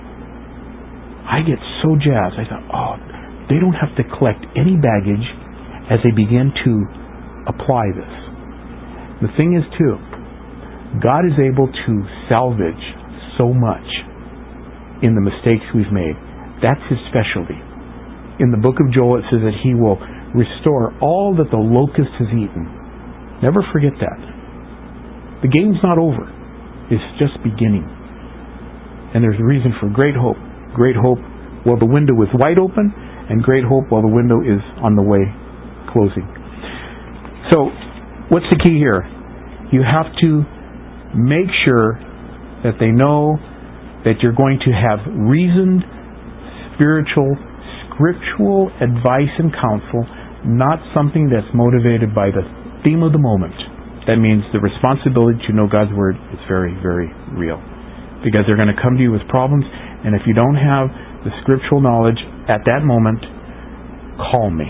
I get so jazzed. I thought, they don't have to collect any baggage as they begin to apply this. The thing is, too, God is able to salvage so much in the mistakes we've made. That's His specialty. In the book of Joel, it says that He will restore all that the locust has eaten. Never forget that. The game's not over. It's just beginning. And there's a reason for great hope. Great hope while the window is wide open, and great hope while the window is on the way closing. So, what's the key here? You have to make sure that they know that you're going to have reasoned, spiritual, scriptural advice and counsel, not something that's motivated by the theme of the moment. That means the responsibility to know God's Word is very, very real. Because they're going to come to you with problems, and if you don't have the scriptural knowledge at that moment, call me.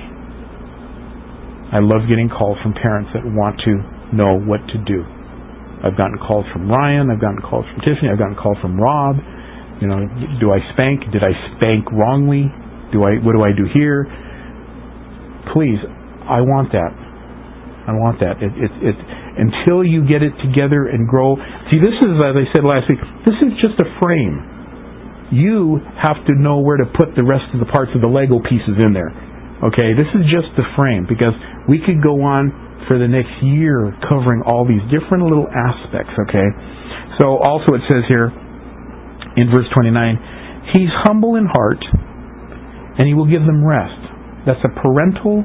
I love getting calls from parents that want to know what to do. I've gotten calls from Ryan, I've gotten calls from Tiffany, I've gotten calls from Rob. Do I spank? Did I spank wrongly? What do I do here? Please, I want that. I want that. It until you get it together and grow. See, this is, as I said last week, this is just a frame. You have to know where to put the rest of the parts of the Lego pieces in there. Okay, this is just the frame, because we could go on for the next year covering all these different little aspects. Okay, so also it says here in verse 29, He's humble in heart, and He will give them rest. That's a parental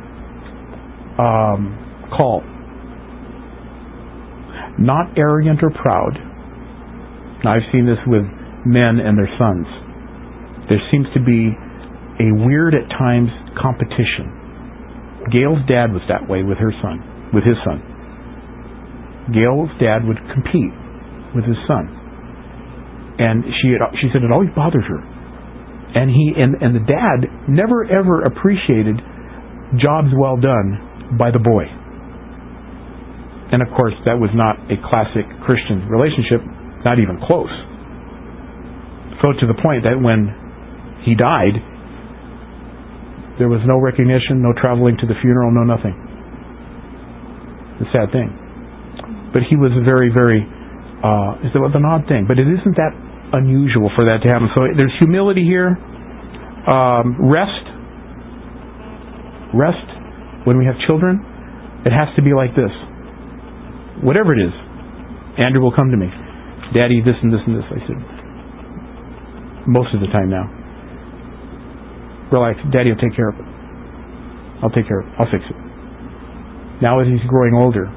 call. Not arrogant or proud. Now, I've seen this with men and their sons. There seems to be a weird, at times, competition. Gail's dad was that way with his son. Gail's dad would compete with his son, and she said it always bothered her. And the dad never ever appreciated jobs well done by the boy. And of course, that was not a classic Christian relationship, not even close. So to the point that when he died, there was no recognition, no traveling to the funeral, no nothing. It's a sad thing. But he was very, very, it was an odd thing. But it isn't that unusual for that to happen. So there's humility here. Rest. When we have children, it has to be like this. Whatever it is, Andrew will come to me. Daddy, this and this and this. I said, most of the time now. Relax. Daddy will take care of it. I'll take care of it. I'll fix it. Now as he's growing older,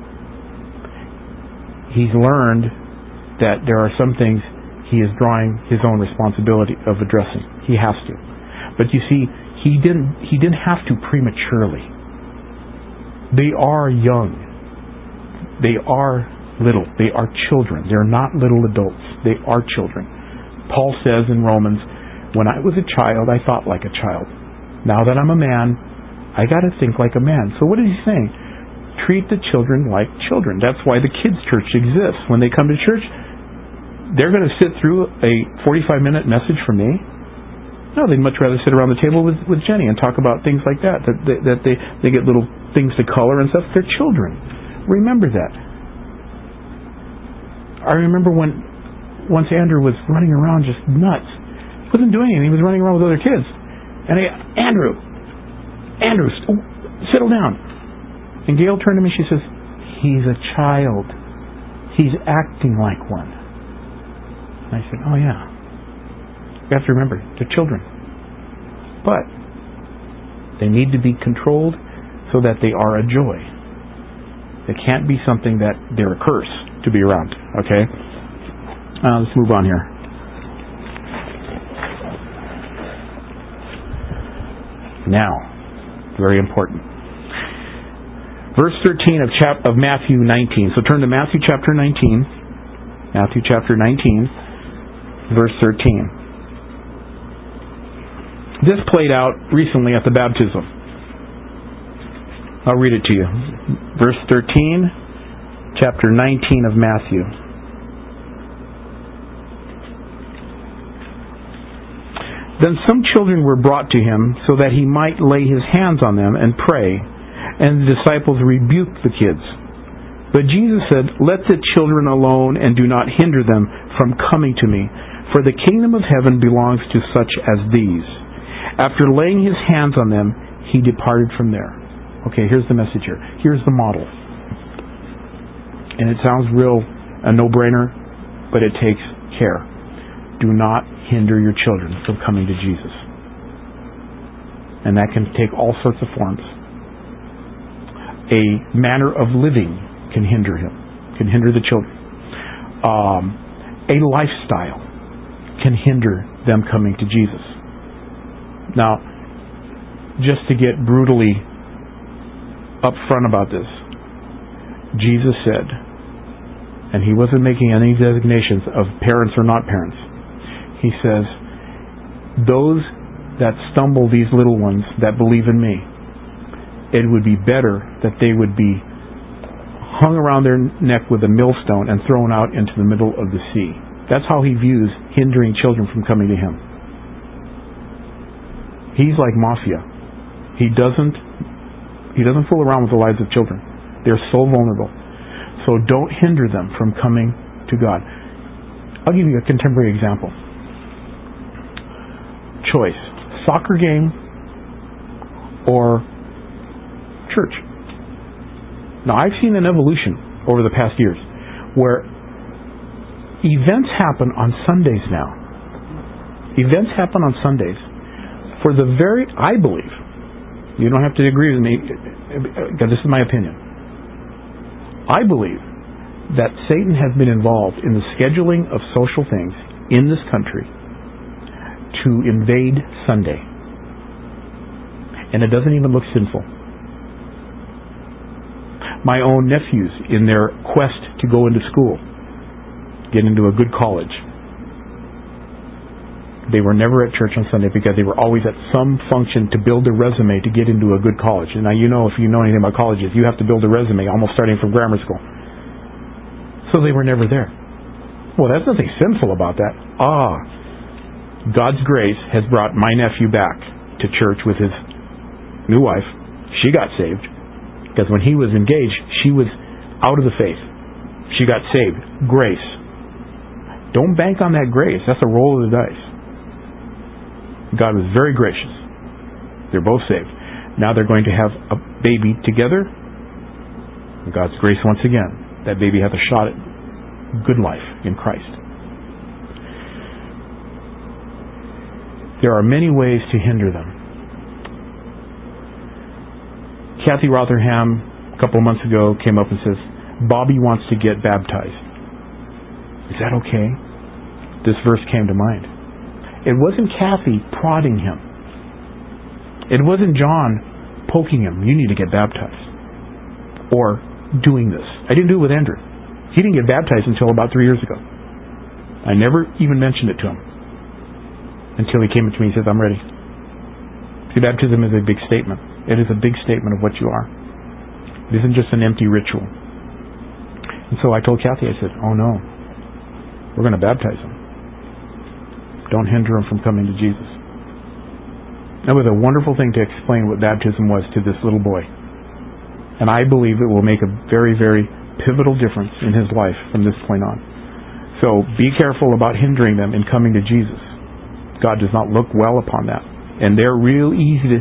he's learned that there are some things he is drawing his own responsibility of addressing. He has to. But you see, he didn't have to prematurely. They are young. They are little. They are children. They're not little adults. They are children. Paul says in Romans, when I was a child, I thought like a child. Now that I'm a man, I got to think like a man. So what is he saying? Treat the children like children. That's why the kids' church exists. When they come to church, they're going to sit through a 45-minute message from me? No, they'd much rather sit around the table with Jenny and talk about things like that they get little things to color and stuff. They're children. Remember that. I remember once Andrew was running around just nuts. He wasn't doing anything. He was running around with other kids. And Andrew, settle down. And Gail turned to me, she says, he's a child. He's acting like one. And I said, oh yeah. You have to remember, they're children. But they need to be controlled so that they are a joy. They can't be something that they're a curse to be around. Okay? Let's move on here. Now, very important. Verse 13 of Matthew 19. So turn to Matthew chapter 19. Matthew chapter 19, verse 13. This played out recently at the baptism. I'll read it to you. Verse 13, chapter 19 of Matthew. Then some children were brought to him so that he might lay his hands on them and pray. And the disciples rebuked the kids. But Jesus said, let the children alone and do not hinder them from coming to me, for the kingdom of heaven belongs to such as these. After laying his hands on them, he departed from there. Okay, here's the message here. Here's the model. And it sounds real a no-brainer, but it takes care. Do not hinder your children from coming to Jesus. And that can take all sorts of forms. A manner of living can hinder him, can hinder the children. A lifestyle can hinder them coming to Jesus. Now, just to get brutally upfront about this, Jesus said, and he wasn't making any designations of parents or not parents, he says, those that stumble these little ones that believe in me, it would be better that they would be hung around their neck with a millstone and thrown out into the middle of the sea. That's how he views hindering children from coming to him. He's like mafia. He doesn't fool around with the lives of children. They're so vulnerable. So don't hinder them from coming to God. I'll give you a contemporary example. Choice. Soccer game or church. Now, I've seen an evolution over the past years where events happen on Sundays now. Events happen on Sundays for the very, I believe, you don't have to agree with me, because this is my opinion. I believe that Satan has been involved in the scheduling of social things in this country to invade Sunday. And it doesn't even look sinful. My own nephews, in their quest to go into school, get into a good college, they were never at church on Sunday because they were always at some function to build a resume to get into a good college. And now, you know, if you know anything about colleges, you have to build a resume almost starting from grammar school. So they were never there. Well, there's nothing sinful about that. God's grace has brought my nephew back to church with his new wife. She got saved. Because when he was engaged, she was out of the faith. She got saved. Grace. Don't bank on that grace. That's a roll of the dice. God was very gracious. They're both saved. Now they're going to have a baby together. God's grace once again. That baby has a shot at good life in Christ. There are many ways to hinder them. Kathy Rotherham, a couple of months ago, came up and says, Bobby wants to get baptized. Is that okay? This verse came to mind. It wasn't Kathy prodding him. It wasn't John poking him, you need to get baptized. Or doing this. I didn't do it with Andrew. He didn't get baptized until about 3 years ago. I never even mentioned it to him. Until he came to me and says, I'm ready. See, baptism is a big statement. It is a big statement of what you are. It isn't just an empty ritual. And so I told Kathy, I said, oh no. we're going to baptize them. Don't hinder them from coming to Jesus. That was a wonderful thing to explain what baptism was to this little boy. And I believe it will make a very, very pivotal difference in his life from this point on. So be careful about hindering them in coming to Jesus. God does not look well upon that. And they're real easy to...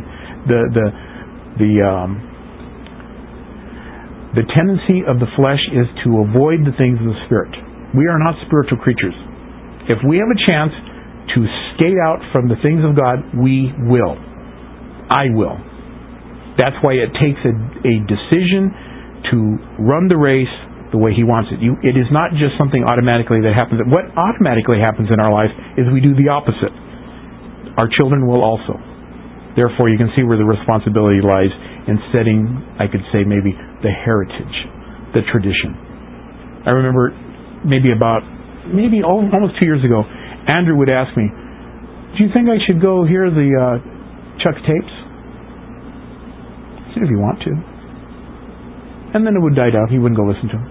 The tendency of the flesh is to avoid the things of the Spirit. We are not spiritual creatures. If we have a chance to skate out from the things of God, we will. I will. That's why it takes a decision to run the race the way He wants it. It is not just something automatically that happens. What automatically happens in our life is we do the opposite. Our children will also. Therefore, you can see where the responsibility lies in setting, I could say, maybe the heritage, the tradition. I remember maybe almost 2 years ago, Andrew would ask me, "Do you think I should go hear the Chuck's tapes?" I said, "If you want to." And then it would die down. He wouldn't go listen to them.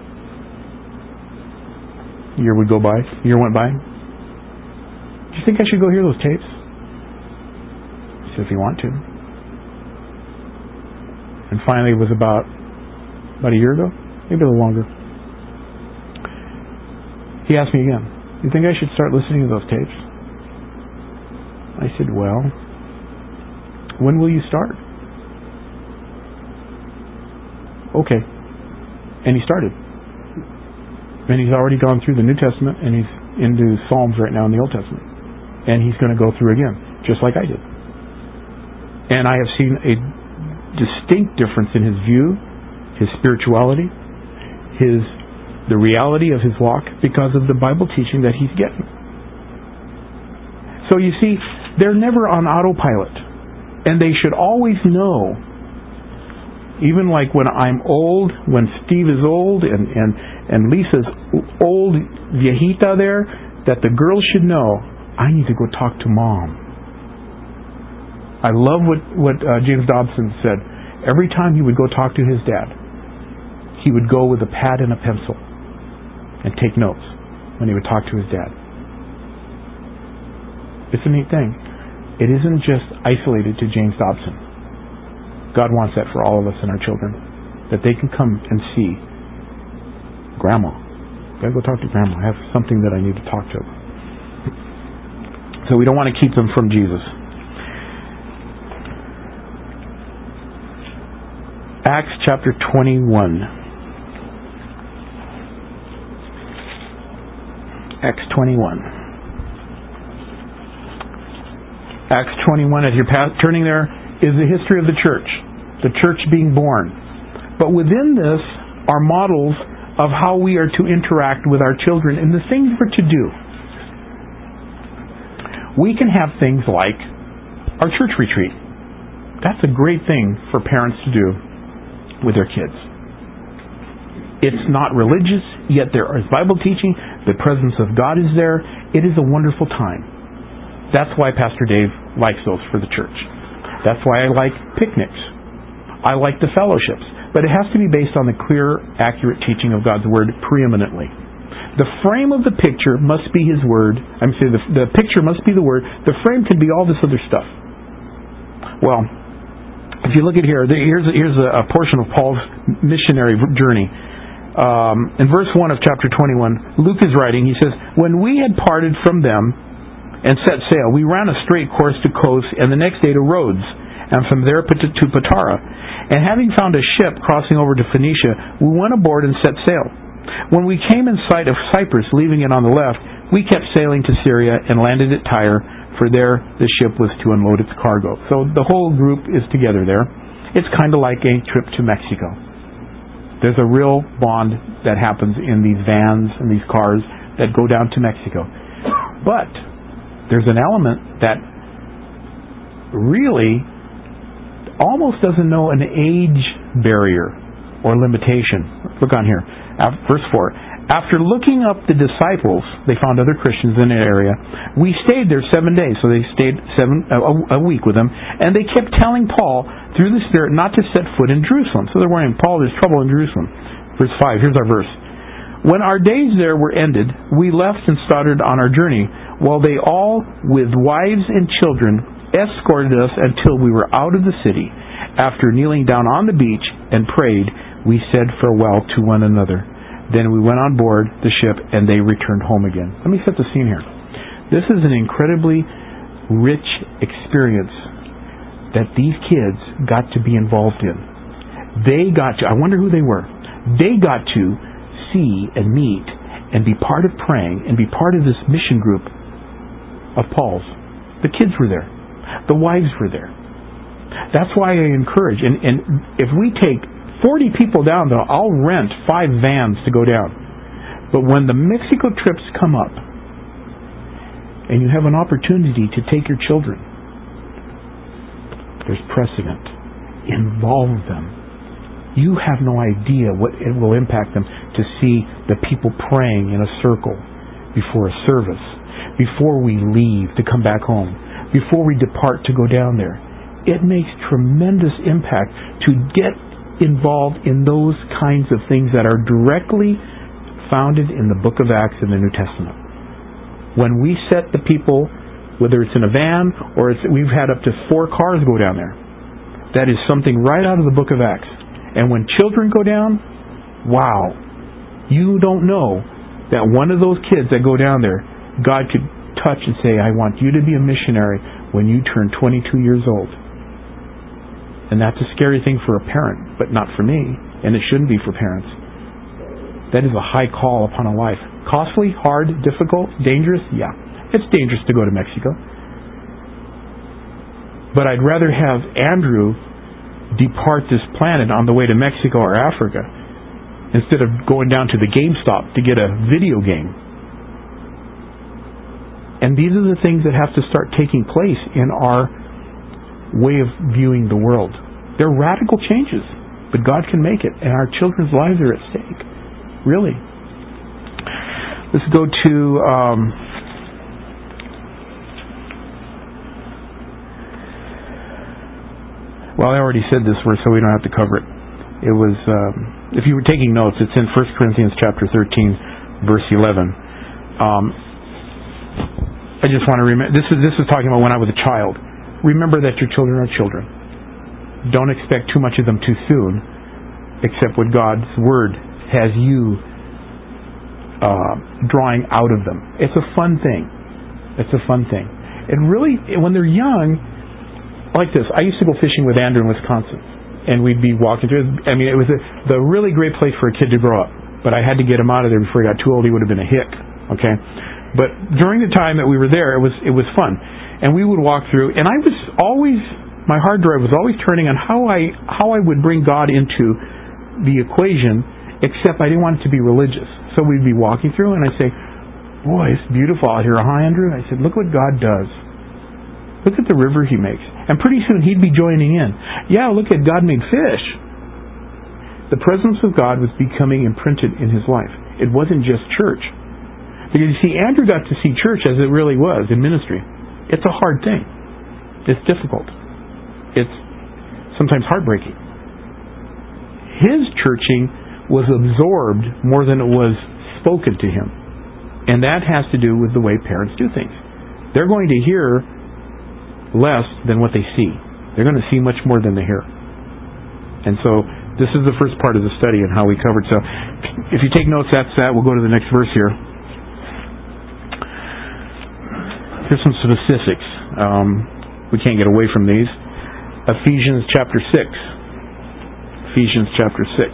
A year would go by. A year went by. "Do you think I should go hear those tapes?" I said, "If you want to." And finally, it was about a year ago, maybe a little longer. He asked me again, "You think I should start listening to those tapes?" I said, "Well, when will you start?" "Okay." And he started. And he's already gone through the New Testament, and he's into Psalms right now in the Old Testament. And he's going to go through again, just like I did. And I have seen a distinct difference in his view, his spirituality, the reality of his walk, because of the Bible teaching that he's getting. So you see, they're never on autopilot. And they should always know, even like when I'm old, when Steve is old, and Lisa's old viejita there, that the girls should know, I need to go talk to Mom. I love what James Dobson said. Every time he would go talk to his dad, he would go with a pad and a pencil and take notes when he would talk to his dad. It's a neat thing. It isn't just isolated to James Dobson. God wants that for all of us and our children, that they can come and see Grandma. Gotta go talk to Grandma. I have something that I need to talk to. So we don't want to keep them from Jesus. Acts chapter 21. Acts 21. Acts 21, as you're turning there, is the history of the church being born. But within this are models of how we are to interact with our children and the things we're to do. We can have things like our church retreat. That's a great thing for parents to do with their kids. It's not religious, yet there is Bible teaching. The presence of God is there. It is a wonderful time. That's why Pastor Dave likes those for the church. That's why I like picnics. I like the fellowships. But it has to be based on the clear, accurate teaching of God's Word preeminently. The frame of the picture must be His Word. I'm saying the picture must be the Word. The frame can be all this other stuff. Well, if you look at here's a portion of Paul's missionary journey. In verse 1 of chapter 21, Luke is writing, he says, "When we had parted from them and set sail, we ran a straight course to Kos, and the next day to Rhodes, and from there to Patara. And having found a ship crossing over to Phoenicia, we went aboard and set sail. When we came in sight of Cyprus, leaving it on the left, we kept sailing to Syria and landed at Tyre, for there the ship was to unload its cargo." So the whole group is together there. It's kind of like a trip to Mexico. There's a real bond that happens in these vans and these cars that go down to Mexico. But there's an element that really almost doesn't know an age barrier or limitation. Look on here, verse 4. "After looking up the disciples," they found other Christians in the area, "we stayed there 7 days." So they stayed a week with them, and they kept telling Paul through the Spirit not to set foot in Jerusalem. So they're warning Paul, there's trouble in Jerusalem. Verse 5, here's our verse. When our days there were ended, we left and started on our journey, while they all, with wives and children, escorted us until we were out of the city. After kneeling down on the beach and prayed, we said farewell to one another. Then we went on board the ship, and they returned home again. Let me set the scene here. This is an incredibly rich experience that these kids got to be involved in. They got to, I wonder who they were. They got to see and meet and be part of praying and be part of this mission group of Paul's. The kids were there. The wives were there. That's why I encourage. And if we take 40 people down, though, I'll rent 5 vans to go down. But when the Mexico trips come up and you have an opportunity to take your children, there's precedent. Involve them. You have no idea what it will impact them to see the people praying in a circle before a service, before we leave to come back home, before we depart to go down there. It makes tremendous impact to get involved in those kinds of things that are directly founded in the book of Acts in the New Testament. When we set the people, whether it's in a van or we've had up to 4 cars go down there, that is something right out of the book of Acts. And when children go down, wow, you don't know that one of those kids that go down there, God could touch and say, I want you to be a missionary when you turn 22 years old. And that's a scary thing for a parent, but not for me, and it shouldn't be for parents. That is a high call upon a life. Costly, hard, difficult, dangerous? Yeah. It's dangerous to go to Mexico. But I'd rather have Andrew depart this planet on the way to Mexico or Africa instead of going down to the GameStop to get a video game. And these are the things that have to start taking place in our way of viewing the world. They're radical changes, but God can make it, and our children's lives are at stake. Really. Let's go to well, I already said this verse, so we don't have to cover it. It was, if you were taking notes, it's in 1 Corinthians chapter 13, verse 11. I just want to remember, this is talking about when I was a child. Remember that your children are children. Don't expect too much of them too soon, except what God's Word has you drawing out of them. It's a fun thing. It's a fun thing. It really, when they're young, like this, I used to go fishing with Andrew in Wisconsin, and we'd be walking through. I mean, it was the really great place for a kid to grow up, but I had to get him out of there before he got too old. He would have been a hick. Okay, but during the time that we were there, it was fun, and we would walk through, and I was always, my hard drive was always turning on how I would bring God into the equation, except I didn't want it to be religious. So we'd be walking through, and I'd say, boy, it's beautiful out here. Hi, Andrew. I said, look what God does. Look at the river He makes. And pretty soon he'd be joining in. Yeah, look at God made fish. The presence of God was becoming imprinted in his life. It wasn't just church. Because you see, Andrew got to see church as it really was in ministry. It's a hard thing. It's difficult. It's sometimes heartbreaking. His churching was absorbed more than it was spoken to him. And that has to do with the way parents do things. They're going to hear less than what they see. They're going to see much more than they hear. And so this is the first part of the study and how we covered. So if you take notes, that's that. We'll go to the next verse here. Here's some specifics. We can't get away from these. Ephesians chapter 6. Ephesians chapter 6.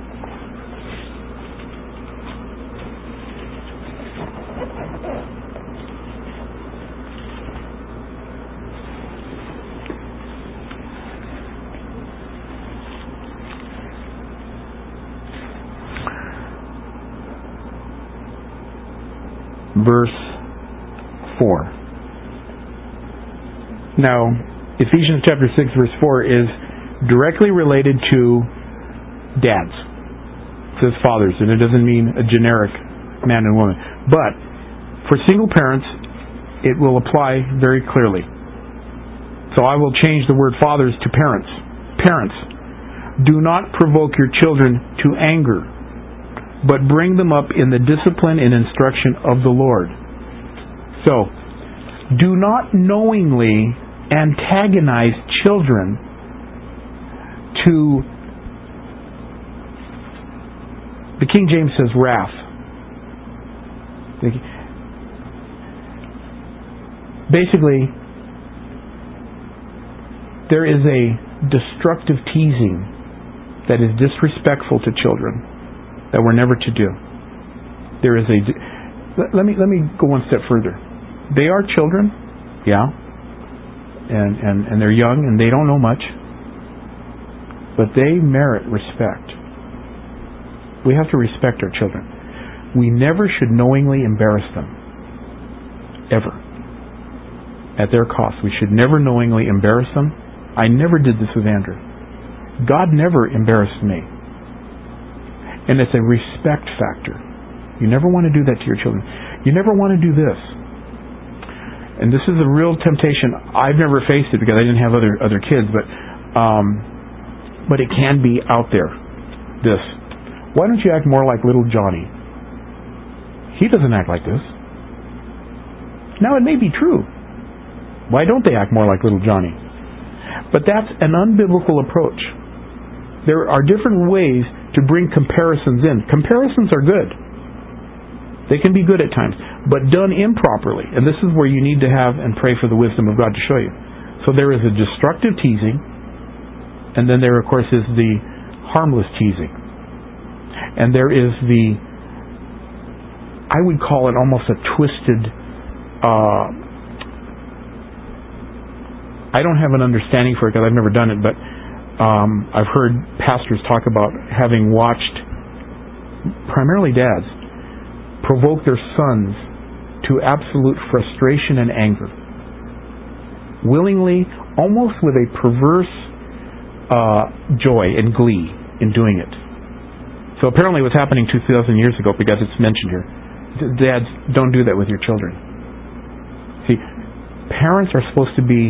Verse 4. Now, Ephesians chapter 6 verse 4 is directly related to dads. It says fathers, and it doesn't mean a generic man and woman. But for single parents, it will apply very clearly. So I will change the word fathers to parents. Parents, do not provoke your children to anger, but bring them up in the discipline and instruction of the Lord. So, do not knowingly antagonize children to, the King James says, wrath. Basically, there is a destructive teasing that is disrespectful to children that we're never to do. There is a... Let me go one step further. They are children, yeah, and they're young and they don't know much, but they merit respect. We have to respect our children. We never should knowingly embarrass them, ever, at their cost. We should never knowingly embarrass them. I never did this with Andrew. God never embarrassed me. And it's a respect factor. You never want to do that to your children. You never want to do this. And this is a real temptation. I've never faced it because I didn't have other kids, but it can be out there. This. Why don't you act more like little Johnny? He doesn't act like this. Now, it may be true. Why don't they act more like little Johnny? But that's an unbiblical approach. There are different ways to bring comparisons in. Comparisons are good. They can be good at times, but done improperly. And this is where you need to have and pray for the wisdom of God to show you. So there is a destructive teasing, and then there, of course, is the harmless teasing. And there is the, I would call it almost a twisted, I don't have an understanding for it because I've never done it, but I've heard pastors talk about having watched, primarily dads, provoke their sons to absolute frustration and anger. Willingly, almost with a perverse joy and glee in doing it. So apparently what's happening 2,000 years ago, because it's mentioned here, dads, don't do that with your children. See, parents are supposed to be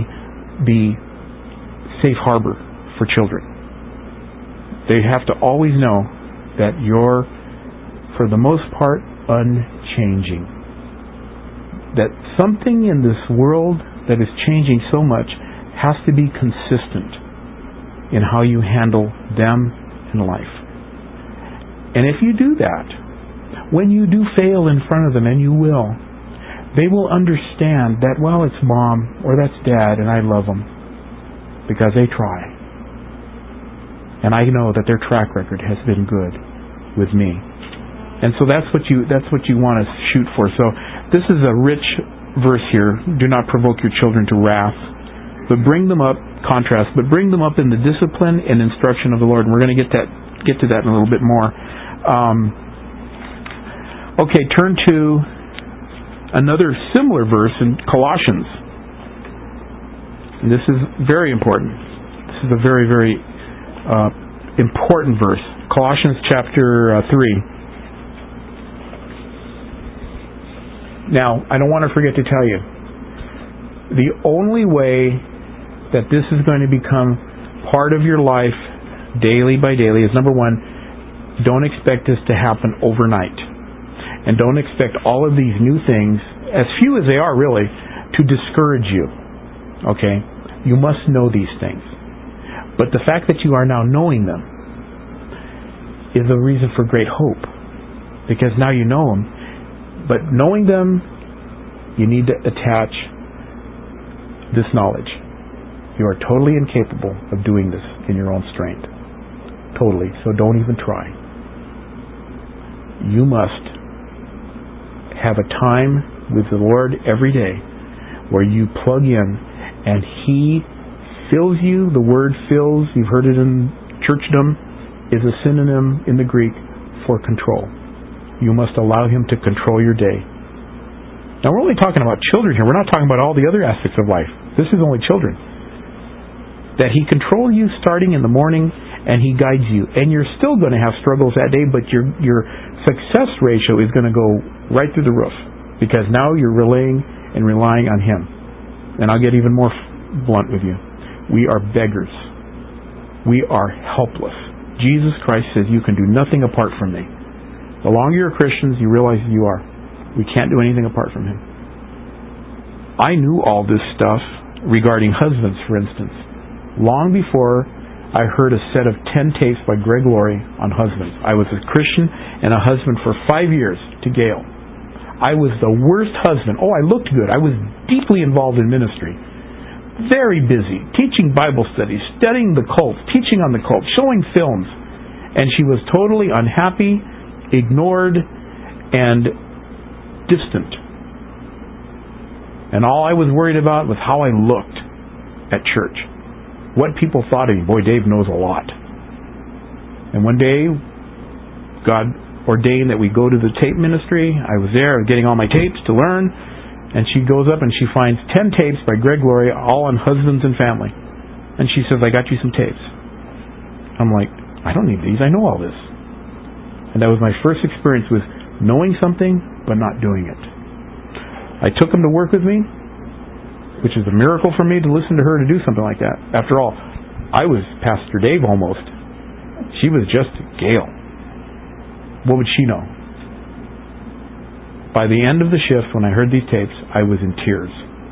safe harbor for children. They have to always know that you're, for the most part, unchanging. That something in this world that is changing so much has to be consistent in how you handle them in life. And if you do that, when you do fail in front of them, and you will, they will understand that, well, it's mom or that's dad and I love them because they try. And I know that their track record has been good with me. And so that's what you want to shoot for. So this is a rich verse here. Do not provoke your children to wrath, but bring them up, contrast, but bring them up in the discipline and instruction of the Lord. And we're going to get to that in a little bit more. Okay, turn to another similar verse in Colossians. And this is very important. This is a very, very important verse. Colossians chapter 3. Now, I don't want to forget to tell you, the only way that this is going to become part of your life daily by daily is, number one, don't expect this to happen overnight. And don't expect all of these new things, as few as they are really, to discourage you. Okay? You must know these things. But the fact that you are now knowing them is a reason for great hope. Because now you know them. But knowing them, you need to attach this knowledge. You are totally incapable of doing this in your own strength. Totally. So don't even try. You must have a time with the Lord every day where you plug in and He fills you. The word fills, you've heard it in churchdom, is a synonym in the Greek for control. You must allow Him to control your day. Now we're only talking about children here. We're not talking about all the other aspects of life. This is only children. That He controls you starting in the morning and He guides you. And you're still going to have struggles that day, but your success ratio is going to go right through the roof. Because now you're relying on Him. And I'll get even more blunt with you. We are beggars. We are helpless. Jesus Christ says, you can do nothing apart from me. The longer you're Christians, you realize you are. We can't do anything apart from Him. I knew all this stuff regarding husbands, for instance, long before I heard a set of 10 tapes by Greg Laurie on husbands. I was a Christian and a husband for 5 years to Gail. I was the worst husband. Oh, I looked good. I was deeply involved in ministry. Very busy, teaching Bible studies, studying the cult, teaching on the cult, showing films. And she was totally unhappy, ignored, and distant. And all I was worried about was how I looked at church. What people thought of me. Boy, Dave knows a lot. And one day, God ordained that we go to the tape ministry. I was there getting all my tapes to learn. And she goes up and she finds 10 tapes by Greg Laurie, all on husbands and family. And she says, I got you some tapes. I'm like, I don't need these. I know all this. And that was my first experience with knowing something, but not doing it. I took him to work with me, which is a miracle for me to listen to her to do something like that. After all, I was Pastor Dave almost. She was just Gail. What would she know? By the end of the shift, when I heard these tapes, I was in tears.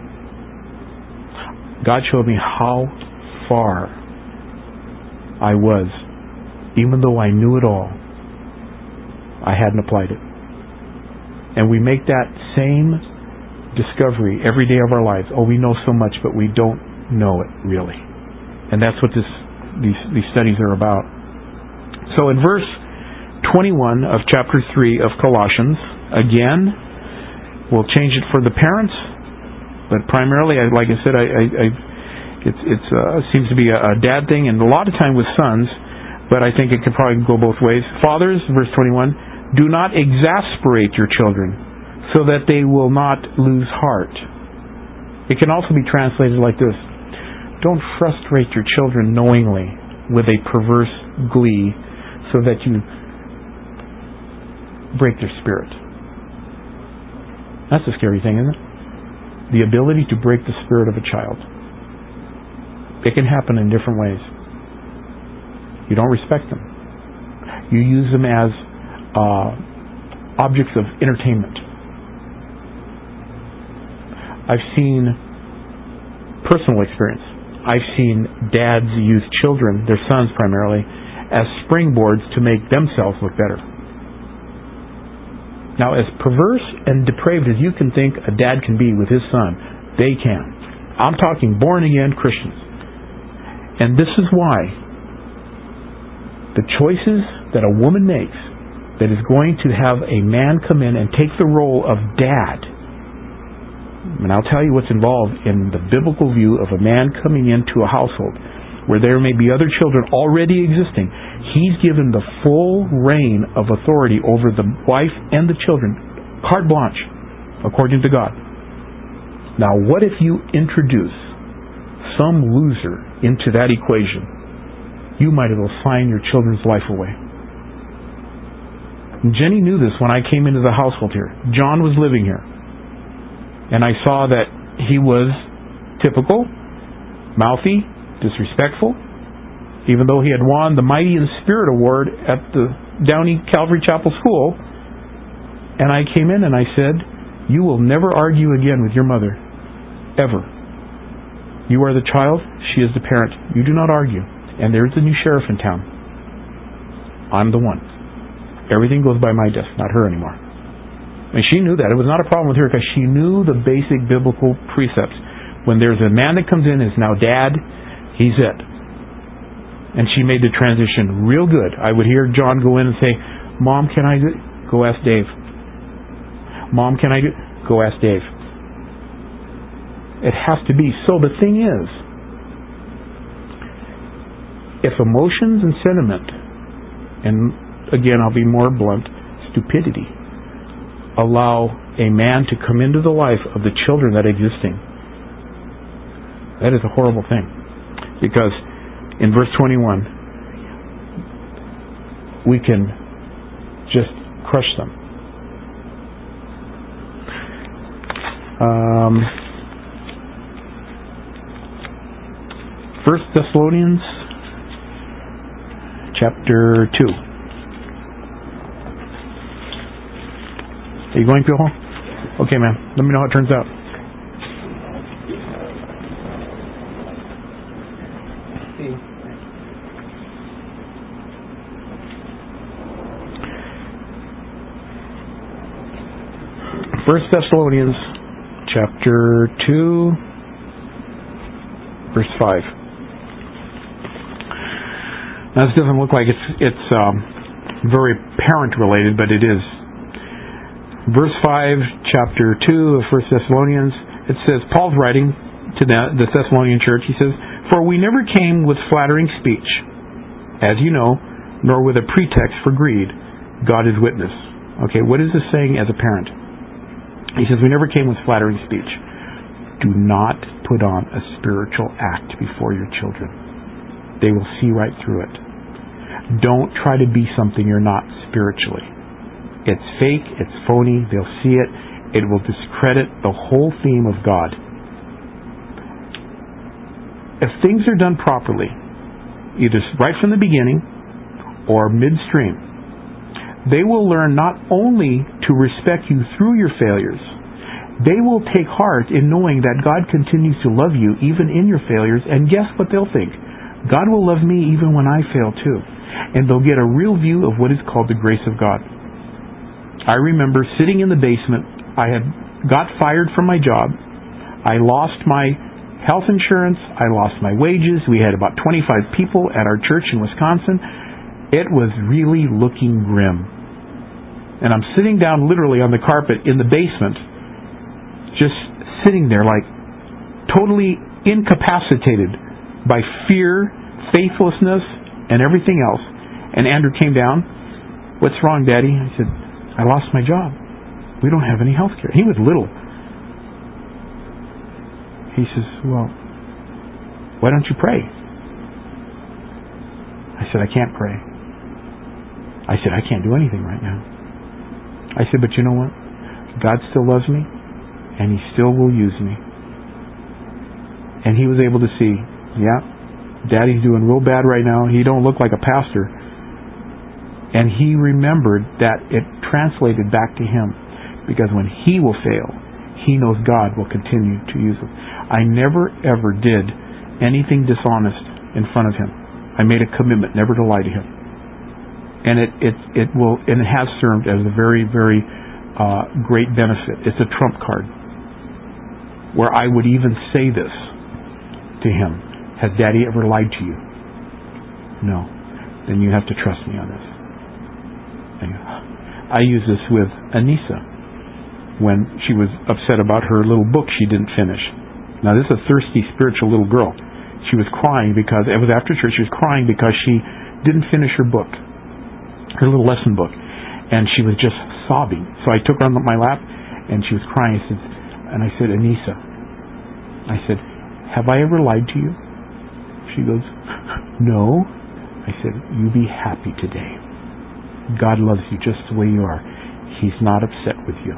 God showed me how far I was, even though I knew it all. I hadn't applied it. And we make that same discovery every day of our lives. Oh, we know so much, but we don't know it really. And that's what these studies are about. So in verse 21 of chapter 3 of Colossians, again, we'll change it for the parents, but primarily, like I said, it seems to be a dad thing, and a lot of time with sons, but I think it could probably go both ways. Fathers, verse 21, do not exasperate your children, so that they will not lose heart. It can also be translated like this: don't frustrate your children knowingly with a perverse glee, so that you break their spirit. That's a scary thing, isn't it? The ability to break the spirit of a child. It can happen in different ways. You don't respect them. You use them as objects of entertainment. I've seen personal experience. I've seen dads use children, their sons primarily, as springboards to make themselves look better. Now, as perverse and depraved as you can think a dad can be with his son, they can. I'm talking born-again Christians. And this is why the choices that a woman makes that is going to have a man come in and take the role of dad, and I'll tell you what's involved in the biblical view of a man coming into a household where there may be other children already existing. He's given the full reign of authority over the wife and the children, carte blanche, according to God. Now, what if you introduce some loser into that equation? You might as well sign your children's life away. And Jenny knew this when I came into the household here. John was living here. And I saw that he was typical, mouthy, disrespectful, even though he had won the Mighty in Spirit Award at the Downey Calvary Chapel School. And I came in and I said, you will never argue again with your mother. Ever. You are the child, she is the parent. You do not argue. And there's the new sheriff in town. I'm the one. Everything goes by my desk, not her anymore. And she knew that. It was not a problem with her because she knew the basic biblical precepts. When there's a man that comes in and is now dad, he's it. And she made the transition real good. I would hear John go in and say, Mom, can I go ask Dave? Mom, can I go ask Dave? It has to be. So the thing is, if emotions and sentiment, and again I'll be more blunt, stupidity, allow a man to come into the life of the children that are existing, that is a horrible thing. Because in verse 21, we can just crush them. 1 Thessalonians chapter 2. Are you going, Piojo? Okay, man. Let me know how it turns out. First Thessalonians chapter 2, verse 5. Now this doesn't look like it's very parent related, but it is. Verse 5, chapter 2 of 1 Thessalonians, it says, Paul's writing to the Thessalonian church, he says, For we never came with flattering speech, as you know, nor with a pretext for greed. God is witness. Okay, what is this saying as a parent? He says, we never came with flattering speech. Do not put on a spiritual act before your children. They will see right through it. Don't try to be something you're not spiritually. It's fake, it's phony, they'll see it. It will discredit the whole theme of God. If things are done properly, either right from the beginning or midstream, they will learn not only to respect you through your failures, they will take heart in knowing that God continues to love you even in your failures, and guess what they'll think? God will love me even when I fail too. And they'll get a real view of what is called the grace of God. I remember sitting in the basement. I had got fired from my job. I lost my health insurance. I lost my wages. We had about 25 people at our church in Wisconsin. It was really looking grim. And I'm sitting down literally on the carpet in the basement, just sitting there like totally incapacitated by fear, faithlessness, and everything else. And Andrew came down. What's wrong, Daddy? I said, I lost my job. We don't have any health care. He was little. He says, well, why don't you pray? I said, I can't pray. I said, I can't do anything right now. I said, but you know what? God still loves me, and He still will use me. And he was able to see, yeah, Daddy's doing real bad right now. He don't look like a pastor. And he remembered that it translated back to him, because when he will fail, he knows God will continue to use him. I never ever did anything dishonest in front of him. I made a commitment never to lie to him, and it has served as a very, very great benefit. It's a trump card where I would even say this to him: Has Daddy ever lied to you? No. Then you have to trust me on this. I use this with Anissa when she was upset about her little book she didn't finish. Now this is a thirsty, spiritual little girl. She was crying because, it was after church, she was crying because she didn't finish her book, her little lesson book. And she was just sobbing. So I took her on my lap and she was crying. I said, Anissa, I said, have I ever lied to you? She goes, no. I said, you be happy today. God loves you just the way you are. He's not upset with you.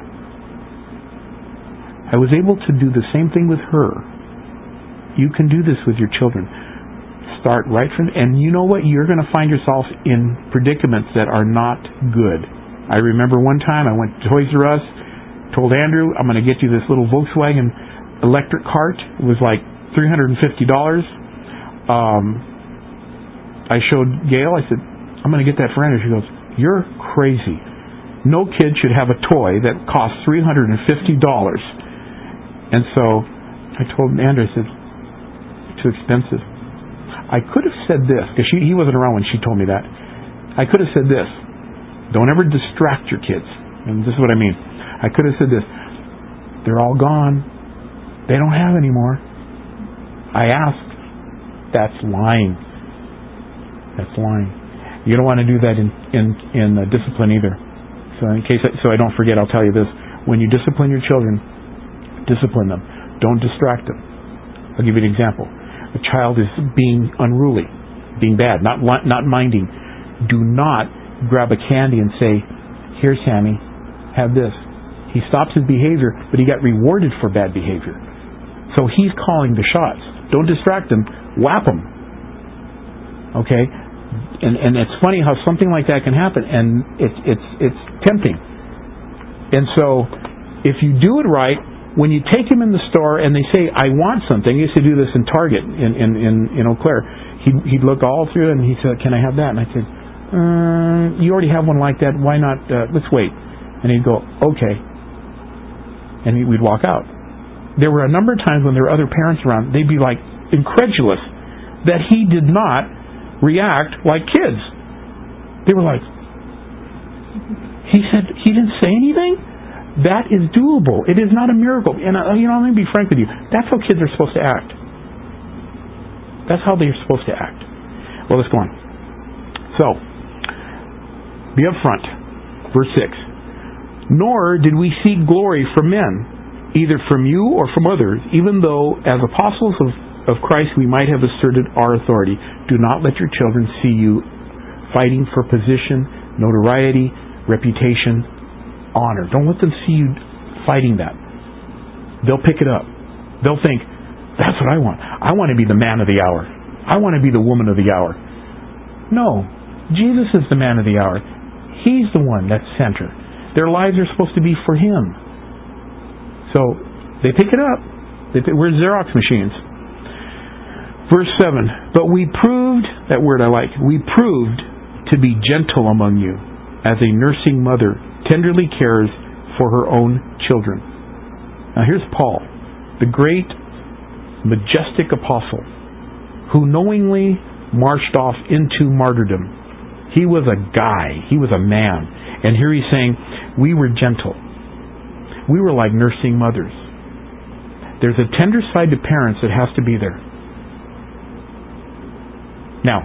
I was able to do the same thing with her. You can do this with your children. Start right from, and you know what? You're going to find yourself in predicaments that are not good. I remember one time I went to Toys R Us, told Andrew, I'm going to get you this little Volkswagen electric cart. It was like $350. I showed Gail, I said, I'm going to get that for Andrew. She goes, you're crazy. No kid should have a toy that costs $350. And so I told Andrew, I said, too expensive. I could have said this, because he wasn't around when she told me that. I could have said this: don't ever distract your kids. And this is what I mean. I could have said this: they're all gone. They don't have any more. I asked. That's lying. That's lying. You don't want to do that in discipline either. So so I don't forget, I'll tell you this: when you discipline your children, discipline them. Don't distract them. I'll give you an example. A child is being unruly, being bad, not minding. Do not grab a candy and say, "Here, Sammy, have this." He stops his behavior, but he got rewarded for bad behavior. So he's calling the shots. Don't distract him. Whap him. Okay? And it's funny how something like that can happen, and it's tempting. And so, if you do it right, when you take him in the store and they say, I want something, I used to do this in Target in Eau Claire. He'd look all through and he said, can I have that? And I said, you already have one like that. Why not? Let's wait. And he'd go, okay. And we'd walk out. There were a number of times when there were other parents around, they'd be like incredulous that he did not react like kids. They were like, he said he didn't say anything? That is doable. It is not a miracle. And let me be frank with you. That's how kids are supposed to act. That's how they're supposed to act. Well, let's go on. So, be upfront. Verse 6. Nor did we seek glory from men, either from you or from others, even though as apostles of Christ we might have asserted our authority. Do not let your children see you fighting for position, notoriety, reputation, honor. Don't let them see you fighting that. They'll pick it up. They'll think, that's what I want. I want to be the man of the hour. I want to be the woman of the hour. No. Jesus is the man of the hour. He's the one that's center. Their lives are supposed to be for Him. So, they pick it up. We're Xerox machines. Verse 7. But we proved, that word I like, we proved to be gentle among you, as a nursing mother tenderly cares for her own children. Now here's Paul, the great, majestic apostle, who knowingly marched off into martyrdom. He was a guy. He was a man. And here he's saying, we were gentle. We were like nursing mothers. There's a tender side to parents that has to be there. Now,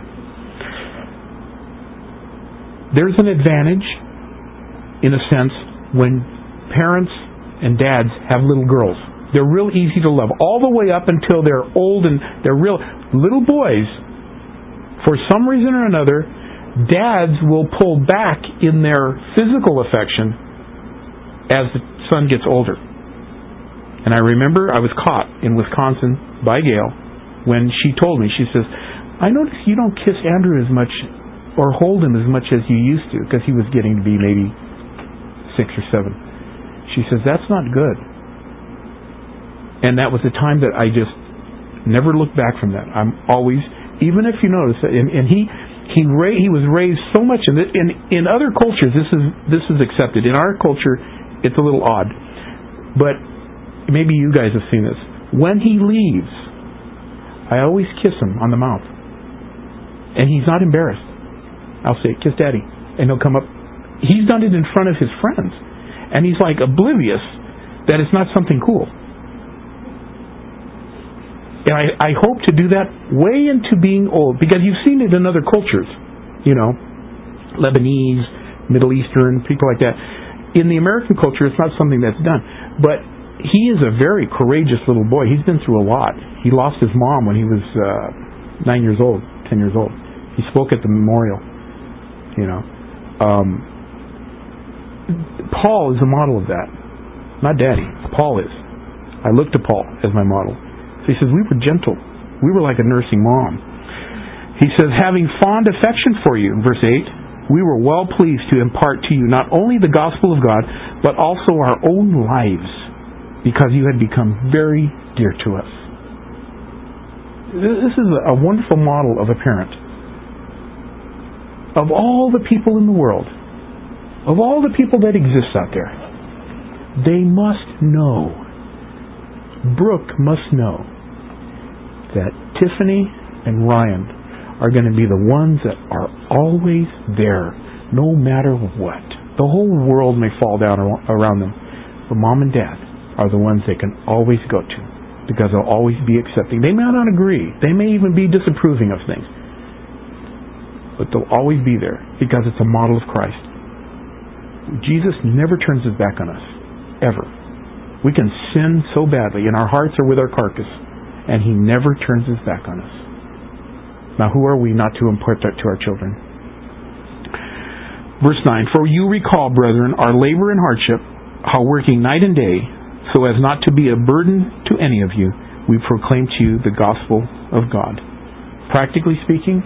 there's an advantage, in a sense, when parents and dads have little girls. They're real easy to love, all the way up until they're old and they're real little boys. For some reason or another, dads will pull back in their physical affection as the son gets older. And I remember I was caught in Wisconsin by Gail when she told me, she says, I notice you don't kiss Andrew as much or hold him as much as you used to, because he was getting to be maybe 6 or 7. She says, that's not good. And that was the time that I just never looked back from that. I'm always, even if you notice, and he was raised so much in other cultures. This is accepted. In our culture, it's a little odd, but maybe you guys have seen this. When he leaves, I always kiss him on the mouth, and he's not embarrassed. I'll say, kiss Daddy, and he'll come up. He's done it in front of his friends, and he's like oblivious that it's not something cool. And I hope to do that way into being old, because you've seen it in other cultures, Lebanese, Middle Eastern, people like that. In the American culture, it's not something that's done. But he is a very courageous little boy. He's been through a lot. He lost his mom when he was 10 years old. He spoke at the memorial. Paul is a model of that. Not Daddy. Paul is. I look to Paul as my model. So he says, we were gentle. We were like a nursing mom. He says, having fond affection for you, in verse 8, we were well pleased to impart to you not only the gospel of God, but also our own lives, because you had become very dear to us. This is a wonderful model of a parent. Of all the people in the world, of all the people that exist out there, they must know, Brooke must know, that Tiffany and Ryan are going to be the ones that are always there, no matter what. The whole world may fall down around them, but Mom and Dad are the ones they can always go to, because they'll always be accepting. They may not agree. They may even be disapproving of things. But they'll always be there, because it's a model of Christ. Jesus never turns his back on us. Ever. We can sin so badly, and our hearts are with our carcass, and he never turns his back on us. Now who are we not to impart that to our children? Verse 9, for you recall, brethren, our labor and hardship, how working night and day, so as not to be a burden to any of you, we proclaim to you the gospel of God. Practically speaking,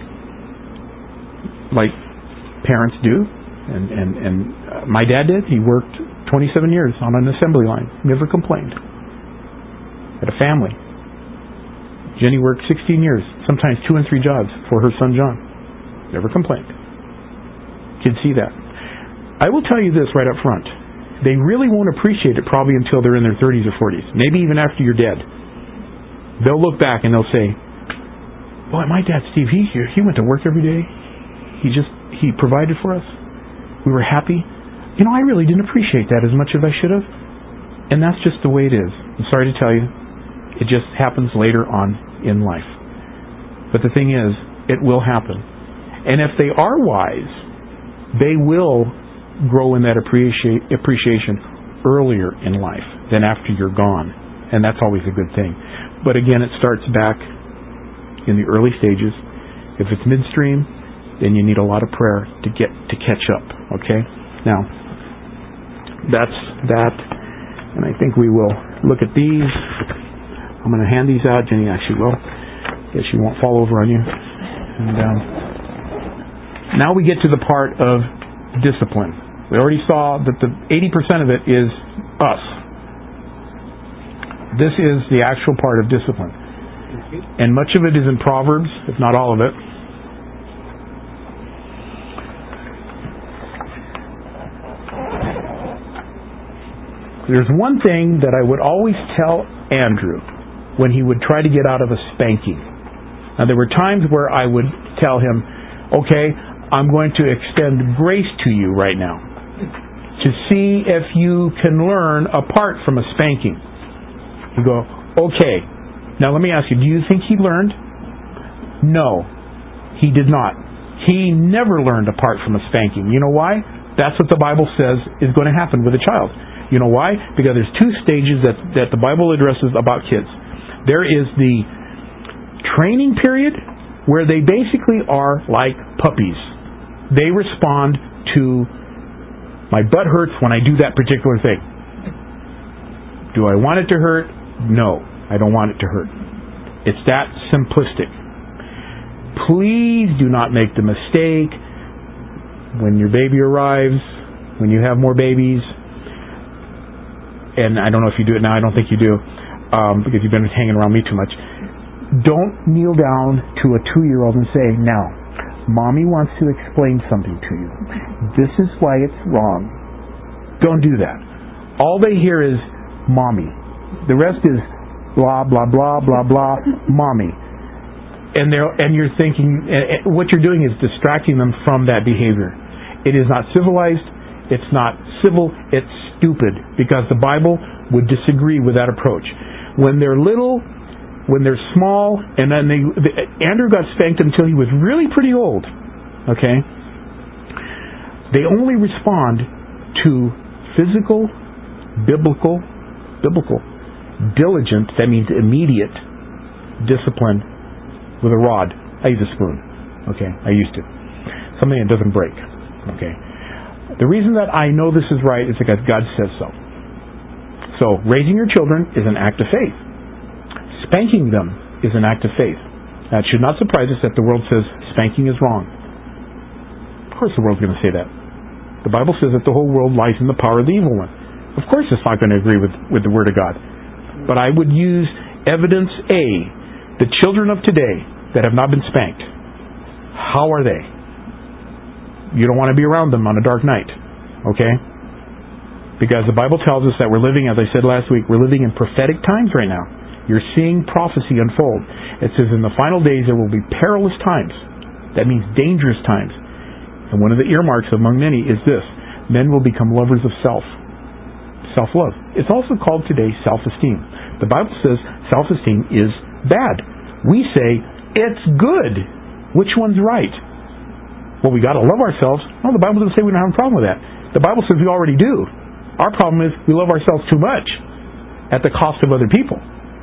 like parents do, and my dad did. He worked 27 years on an assembly line. Never complained. Had a family. Jenny worked 16 years, sometimes 2 and 3 jobs for her son John. Never complained. Kids see that. I will tell you this right up front. They really won't appreciate it probably until they're in their 30s or 40s. Maybe even after you're dead. They'll look back and they'll say, boy, my dad Steve, he went to work every day. He provided for us. We were happy. I really didn't appreciate that as much as I should have. And that's just the way it is. I'm sorry to tell you. It just happens later on in life. But the thing is, it will happen. And if they are wise, they will grow in that appreciation earlier in life than after you're gone. And that's always a good thing. But again, it starts back in the early stages. If it's midstream, then you need a lot of prayer to catch up. Okay? Now, that's that. And I think we will look at these. I'm going to hand these out. Jenny actually will. Guess she won't fall over on you. And now we get to the part of discipline. We already saw that the 80% of it is us. This is the actual part of discipline. And much of it is in Proverbs, if not all of it. There's one thing that I would always tell Andrew when he would try to get out of a spanking. Now, there were times where I would tell him, okay, I'm going to extend grace to you right now to see if you can learn apart from a spanking. You go, okay. Now let me ask you, do you think he learned? No, he did not. He never learned apart from a spanking. You know why? That's what the Bible says is going to happen with a child. You know why? Because there's 2 stages that the Bible addresses about kids. There is the training period where they basically are like puppies. They respond to, my butt hurts when I do that particular thing. Do I want it to hurt? No, I don't want it to hurt. It's that simplistic. Please do not make the mistake when your baby arrives, when you have more babies, and I don't know if you do it now, I don't think you do, because you've been hanging around me too much. Don't kneel down to a 2-year-old and say, now, Mommy wants to explain something to you. This is why it's wrong. Don't do that. All they hear is Mommy. The rest is blah, blah, blah, blah, blah, Mommy. And you're thinking, what you're doing is distracting them from that behavior. It is not civilized. It's not civil. It's stupid. Because the Bible would disagree with that approach. When they're little, when they're small, and then Andrew got spanked until he was really pretty old. Okay? They only respond to physical, biblical, diligent, that means immediate discipline with a rod. I use a spoon. Okay? I used to. Something that doesn't break. Okay? The reason that I know this is right is because God says so. So, raising your children is an act of faith. Spanking them is an act of faith. Now, it should not surprise us that the world says spanking is wrong. Of course the world's going to say that. The Bible says that the whole world lies in the power of the evil one. Of course it's not going to agree with the Word of God. But I would use evidence A. The children of today that have not been spanked, how are they? You don't want to be around them on a dark night. Okay? Because the Bible tells us that we're living, as I said last week, we're living in prophetic times right now. You're seeing prophecy unfold. It says in the final days there will be perilous times. That means dangerous times. And one of the earmarks among many is this. Men will become lovers of self. Self-love. It's also called today self-esteem. The Bible says self-esteem is bad. We say it's good. Which one's right? Well, we got to love ourselves. No, the Bible doesn't say we don't have a problem with that. The Bible says we already do. Our problem is we love ourselves too much at the cost of other people.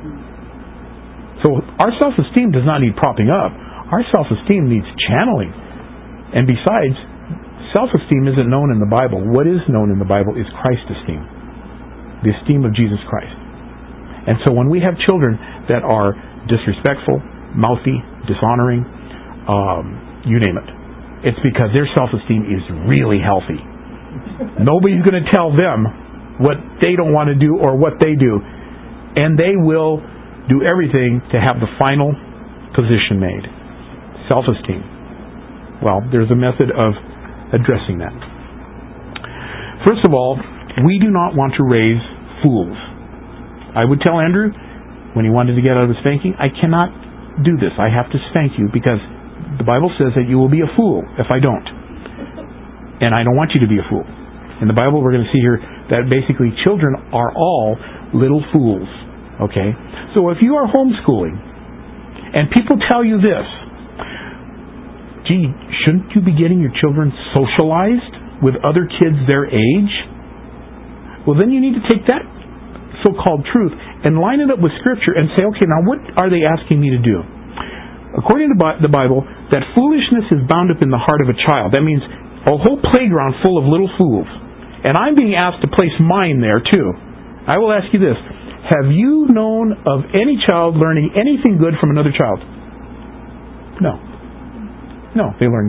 So our self-esteem does not need propping up. Our self-esteem needs channeling. And besides, self-esteem isn't known in the Bible. What is known in the Bible is Christ's esteem. The esteem of Jesus Christ. And so when we have children that are disrespectful, mouthy, dishonoring, you name it, it's because their self-esteem is really healthy. Nobody's going to tell them what they don't want to do or what they do. And they will do everything to have the final position made. Self-esteem. Well, there's a method of addressing that. First of all, we do not want to raise fools. I would tell Andrew, when he wanted to get out of his spanking, I cannot do this. I have to spank you because the Bible says that you will be a fool if I don't. And I don't want you to be a fool. In the Bible, we're going to see here that basically children are all little fools. Okay? So if you are homeschooling, and people tell you this, gee, shouldn't you be getting your children socialized with other kids their age? Well, then you need to take that so-called truth and line it up with Scripture and say, okay, now what are they asking me to do? According to the Bible, that foolishness is bound up in the heart of a child. That means a whole playground full of little fools. And I'm being asked to place mine there too. I will ask you this. Have you known of any child learning anything good from another child? No. No. They learn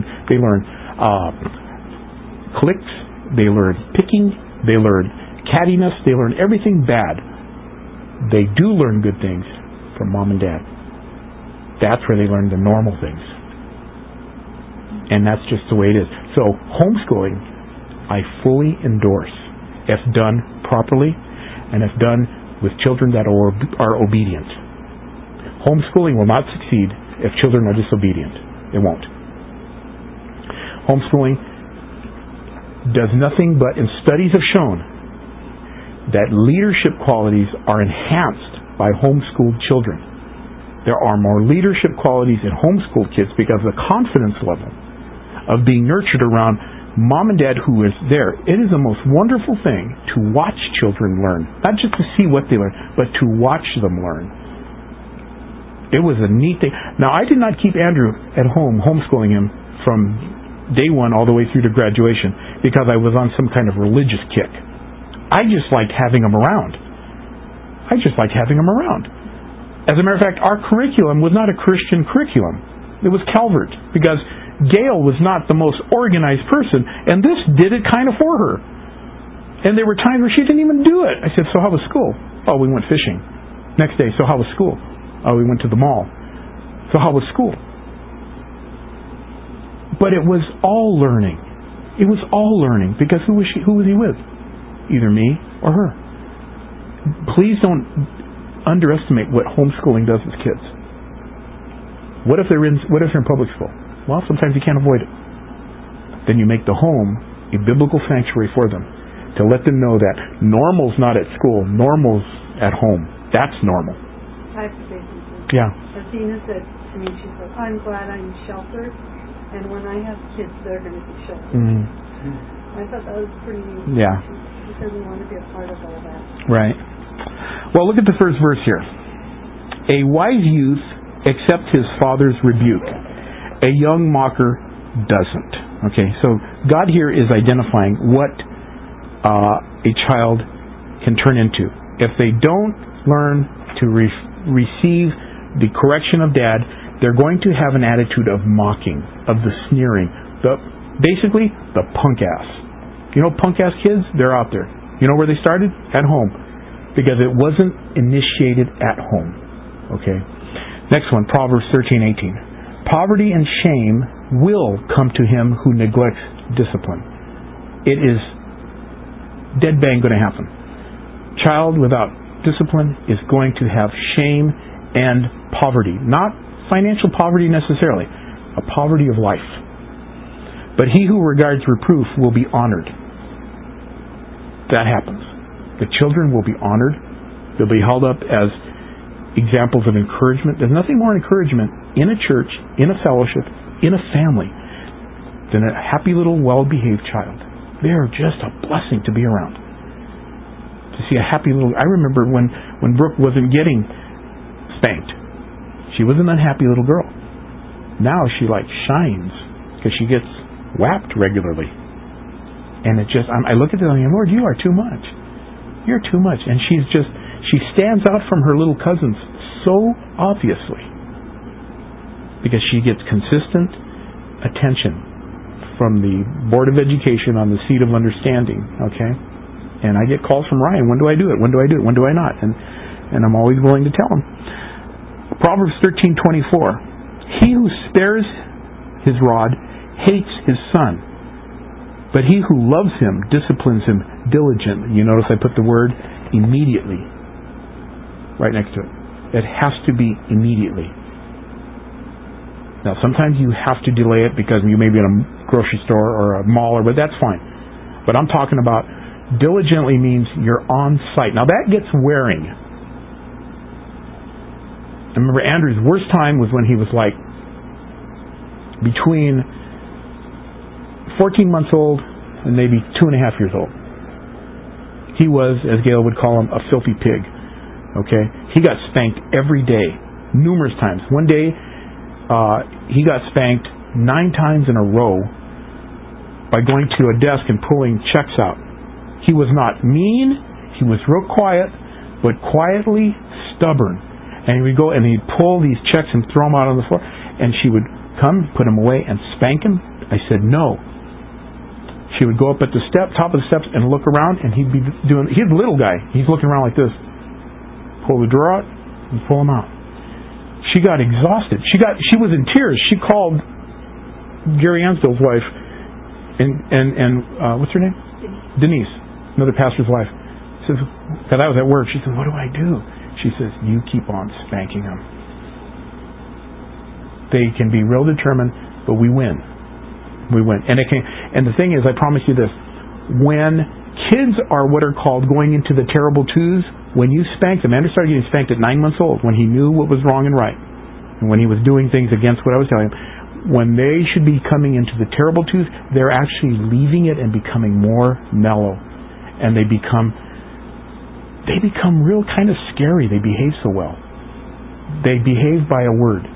clicks. They learn picking. They learn cattiness. They learn everything bad. They do learn good things from mom and dad. That's where they learn the normal things. And that's just the way it is. So homeschooling, I fully endorse if done properly and if done with children that are obedient. Homeschooling will not succeed if children are disobedient. It won't. Homeschooling does nothing but, and studies have shown, that leadership qualities are enhanced by homeschooled children. There are more leadership qualities in homeschooled kids because the confidence level of being nurtured around mom and dad who is there. It is the most wonderful thing to watch children learn. Not just to see what they learn, but to watch them learn. It was a neat thing. Now, I did not keep Andrew at home, homeschooling him from day one all the way through to graduation because I was on some kind of religious kick. I just liked having him around. As a matter of fact, our curriculum was not a Christian curriculum. It was Calvert, because Gail was not the most organized person, and this did it kind of for her. And there were times where she didn't even do it. I said, so how was school? Oh, we went fishing. Next day, so how was school? Oh, we went to the mall. So how was school? But it was all learning. It was all learning, because who was he with? Either me or her. Please don't underestimate what homeschooling does with kids. What if they're in public school? Well, sometimes you can't avoid it. Then you make the home a biblical sanctuary for them, to let them know that normal's not at school, normal's at home. That's normal. I have to say something. Yeah. Athena said to me, she said, I'm glad I'm sheltered, and when I have kids, they're going to be sheltered. I thought that was pretty neat. Yeah. She said we want to be a part of all that. Right. Well, look at the first verse here. A wise youth accepts his father's rebuke. A young mocker doesn't. Okay, so God here is identifying what a child can turn into. If they don't learn to receive the correction of dad, they're going to have an attitude of mocking, of the sneering, basically the punk ass. You know, punk ass kids, they're out there. You know where they started? At home. Because it wasn't initiated at home. Okay? Next one, Proverbs 13:18. Poverty and shame will come to him who neglects discipline. It is dead bang going to happen. Child without discipline is going to have shame and poverty. Not financial poverty necessarily. A poverty of life. But he who regards reproof will be honored. That happens. The children will be honored. They'll be held up as examples of encouragement. There's nothing more encouragement in a church, in a fellowship, in a family than a happy little well-behaved child. They are just a blessing to be around. To see a happy little... I remember when Brooke wasn't getting spanked. She was an unhappy little girl. Now she shines because she gets whacked regularly. And it just... I look at it and I'm like, Lord, you are too much. You're too much. And she stands out from her little cousins so obviously because she gets consistent attention from the Board of Education on the seat of understanding. Okay? And I get calls from Ryan, when do I do it? When do I do it? When do I not? And I'm always willing to tell him. Proverbs 13:24. He who spares his rod hates his son, but he who loves him disciplines him diligently. You notice I put the word immediately right next to it. It has to be immediately. Now, sometimes you have to delay it because you may be in a grocery store or a mall, but that's fine. But I'm talking about diligently means you're on site. Now, that gets wearing. I remember Andrew's worst time was when he was like between 14 months old and maybe 2.5 years old. He was, as Gail would call him, a filthy pig. Okay? He got spanked every day, numerous times. One day, he got spanked 9 times in a row by going to a desk and pulling checks out. He was not mean. He was real quiet, but quietly stubborn. And he would go and he'd pull these checks and throw them out on the floor. And she would come, put him away, and spank him. I said, no. She would go up at the top of the steps and look around, and he'd be doing, he's a little guy. He's looking around like this. Pull the drawer out and pull him out. She got exhausted. She was in tears. She called Gary Ansdell's wife, and what's her name? Denise, another pastor's wife. She says, because I was at work, she said, what do I do? She says, you keep on spanking them. They can be real determined, but we win. We win. And the thing is, I promise you this, when kids are what are called going into the terrible twos, when you spank them, Andrew started getting spanked at 9 months old, when he knew what was wrong and right, and when he was doing things against what I was telling him. When they should be coming into the terrible twos, they're actually leaving it and becoming more mellow. And they become real kind of scary. They behave so well. They behave by a word.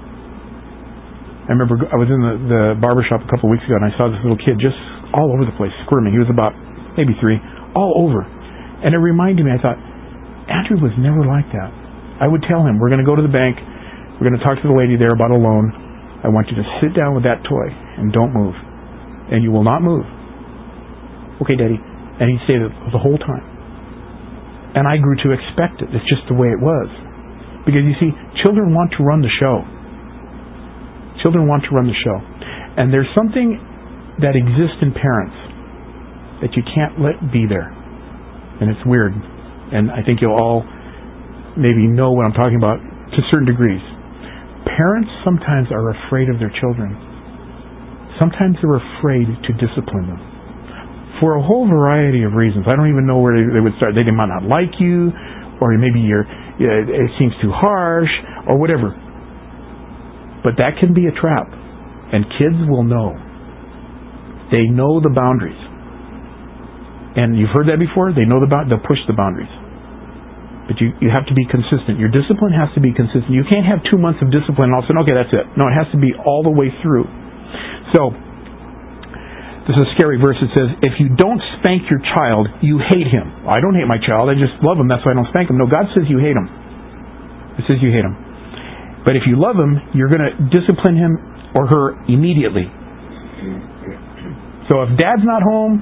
I remember I was in the barbershop a couple of weeks ago, and I saw this little kid just all over the place, squirming. He was about maybe 3, all over. And it reminded me, I thought, Andrew was never like that. I would tell him, we're going to go to the bank, we're going to talk to the lady there about a loan. I want you to sit down with that toy and don't move. And you will not move. Okay, Daddy. And he'd say that the whole time. And I grew to expect it. It's just the way it was. Because you see, children want to run the show. Children want to run the show. And there's something that exists in parents that you can't let be there. And it's weird. And I think you'll all maybe know what I'm talking about to certain degrees. Parents sometimes are afraid of their children. Sometimes they're afraid to discipline them. For a whole variety of reasons. I don't even know where they would start. They might not like you, or maybe it seems too harsh, or whatever. But that can be a trap. And kids will know. They know the boundaries. And you've heard that before? They know they'll push the boundaries. But you have to be consistent. Your discipline has to be consistent. You can't have 2 months of discipline and all of a sudden, okay, that's it. No, it has to be all the way through. So, this is a scary verse. It says, if you don't spank your child, you hate him. Well, I don't hate my child. I just love him. That's why I don't spank him. No, God says you hate him. It says you hate him. But if you love him, you're going to discipline him or her immediately. So if Dad's not home,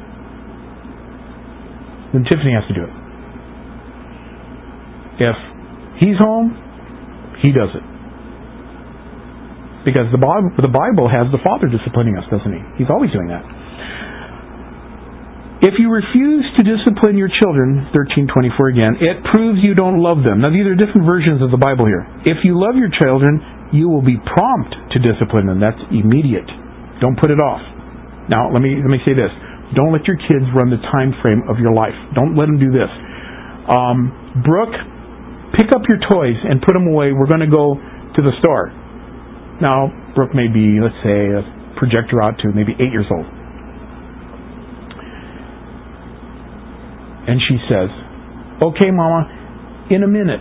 then Tiffany has to do it. If he's home, he does it. Because the Bible has the Father disciplining us, doesn't he? He's always doing that. If you refuse to discipline your children, 13:24 again, it proves you don't love them. Now these are different versions of the Bible here. If you love your children, you will be prompt to discipline them. That's immediate. Don't put it off. Now let me say this. Don't let your kids run the time frame of your life. Don't let them do this. Brooke, pick up your toys and put them away. We're going to go to the store. Now, Brooke may be, let's say, a projector out to maybe 8 years old. And she says, okay, Mama, in a minute.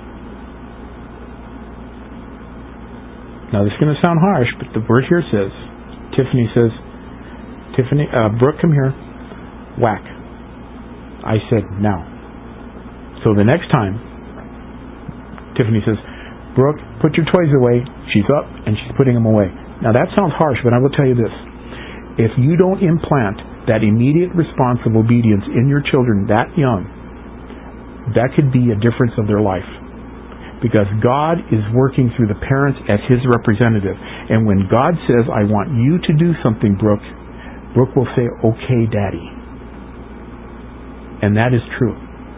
Now, this is going to sound harsh, but the word here says, Tiffany says, Brooke, come here. Whack. I said, now. So the next time, Tiffany says, Brooke, put your toys away. She's up and she's putting them away. Now that sounds harsh, but I will tell you this. If you don't implant that immediate response of obedience in your children that young, that could be a difference of their life. Because God is working through the parents as His representative. And when God says, I want you to do something, Brooke, Brooke will say, okay, Daddy. And that is true.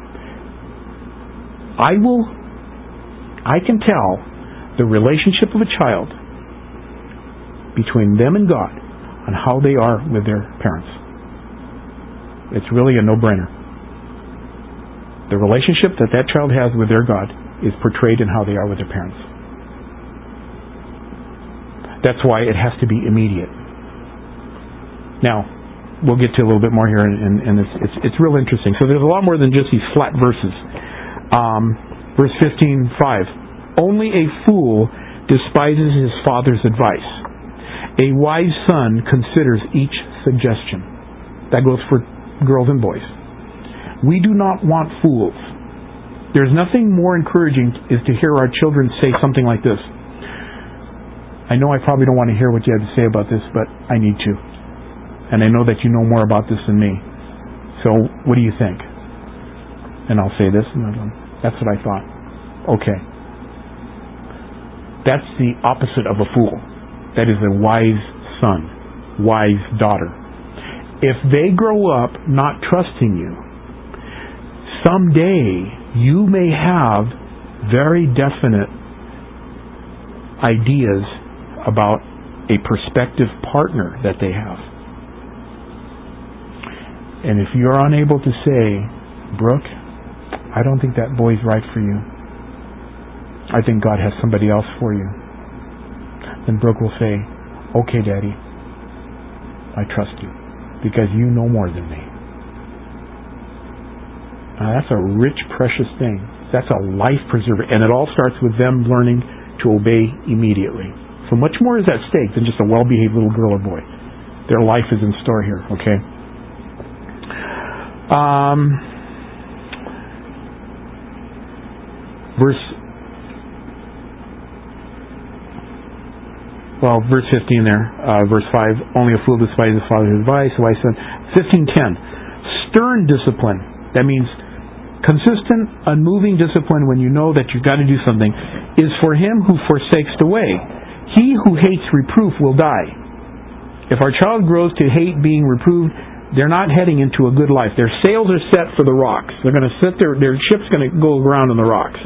I can tell the relationship of a child between them and God on how they are with their parents. It's really a no-brainer. The relationship that that child has with their God is portrayed in how they are with their parents. That's why it has to be immediate. Now, we'll get to a little bit more here, and it's real interesting. So there's a lot more than just these flat verses. Verse 15:5. Only a fool despises his father's advice. A wise son considers each suggestion. That goes for girls and boys. We do not want fools. There's nothing more encouraging is to hear our children say something like this. I know I probably don't want to hear what you have to say about this, but I need to. And I know that you know more about this than me. So, what do you think? And I'll say this, and I'll go, that's what I thought. Okay. That's the opposite of a fool. That is a wise son, wise daughter. If they grow up not trusting you, someday you may have very definite ideas about a prospective partner that they have. And if you're unable to say, Brooke, I don't think that boy's right for you. I think God has somebody else for you. Then Brooke will say, okay, Daddy, I trust you because you know more than me. That's a rich, precious thing. That's a life preserver. And it all starts with them learning to obey immediately. So much more is at stake than just a well-behaved little girl or boy. Their life is in store here, okay? Verse 15 there, verse 5, only a fool despises his father's advice, a wise son. 15:10, stern discipline. That means consistent, unmoving discipline when you know that you've got to do something is for him who forsakes the way. He who hates reproof will die. If our child grows to hate being reproved, they're not heading into a good life. Their sails are set for the rocks. They're going to sit there, their ship's going to go around on the rocks.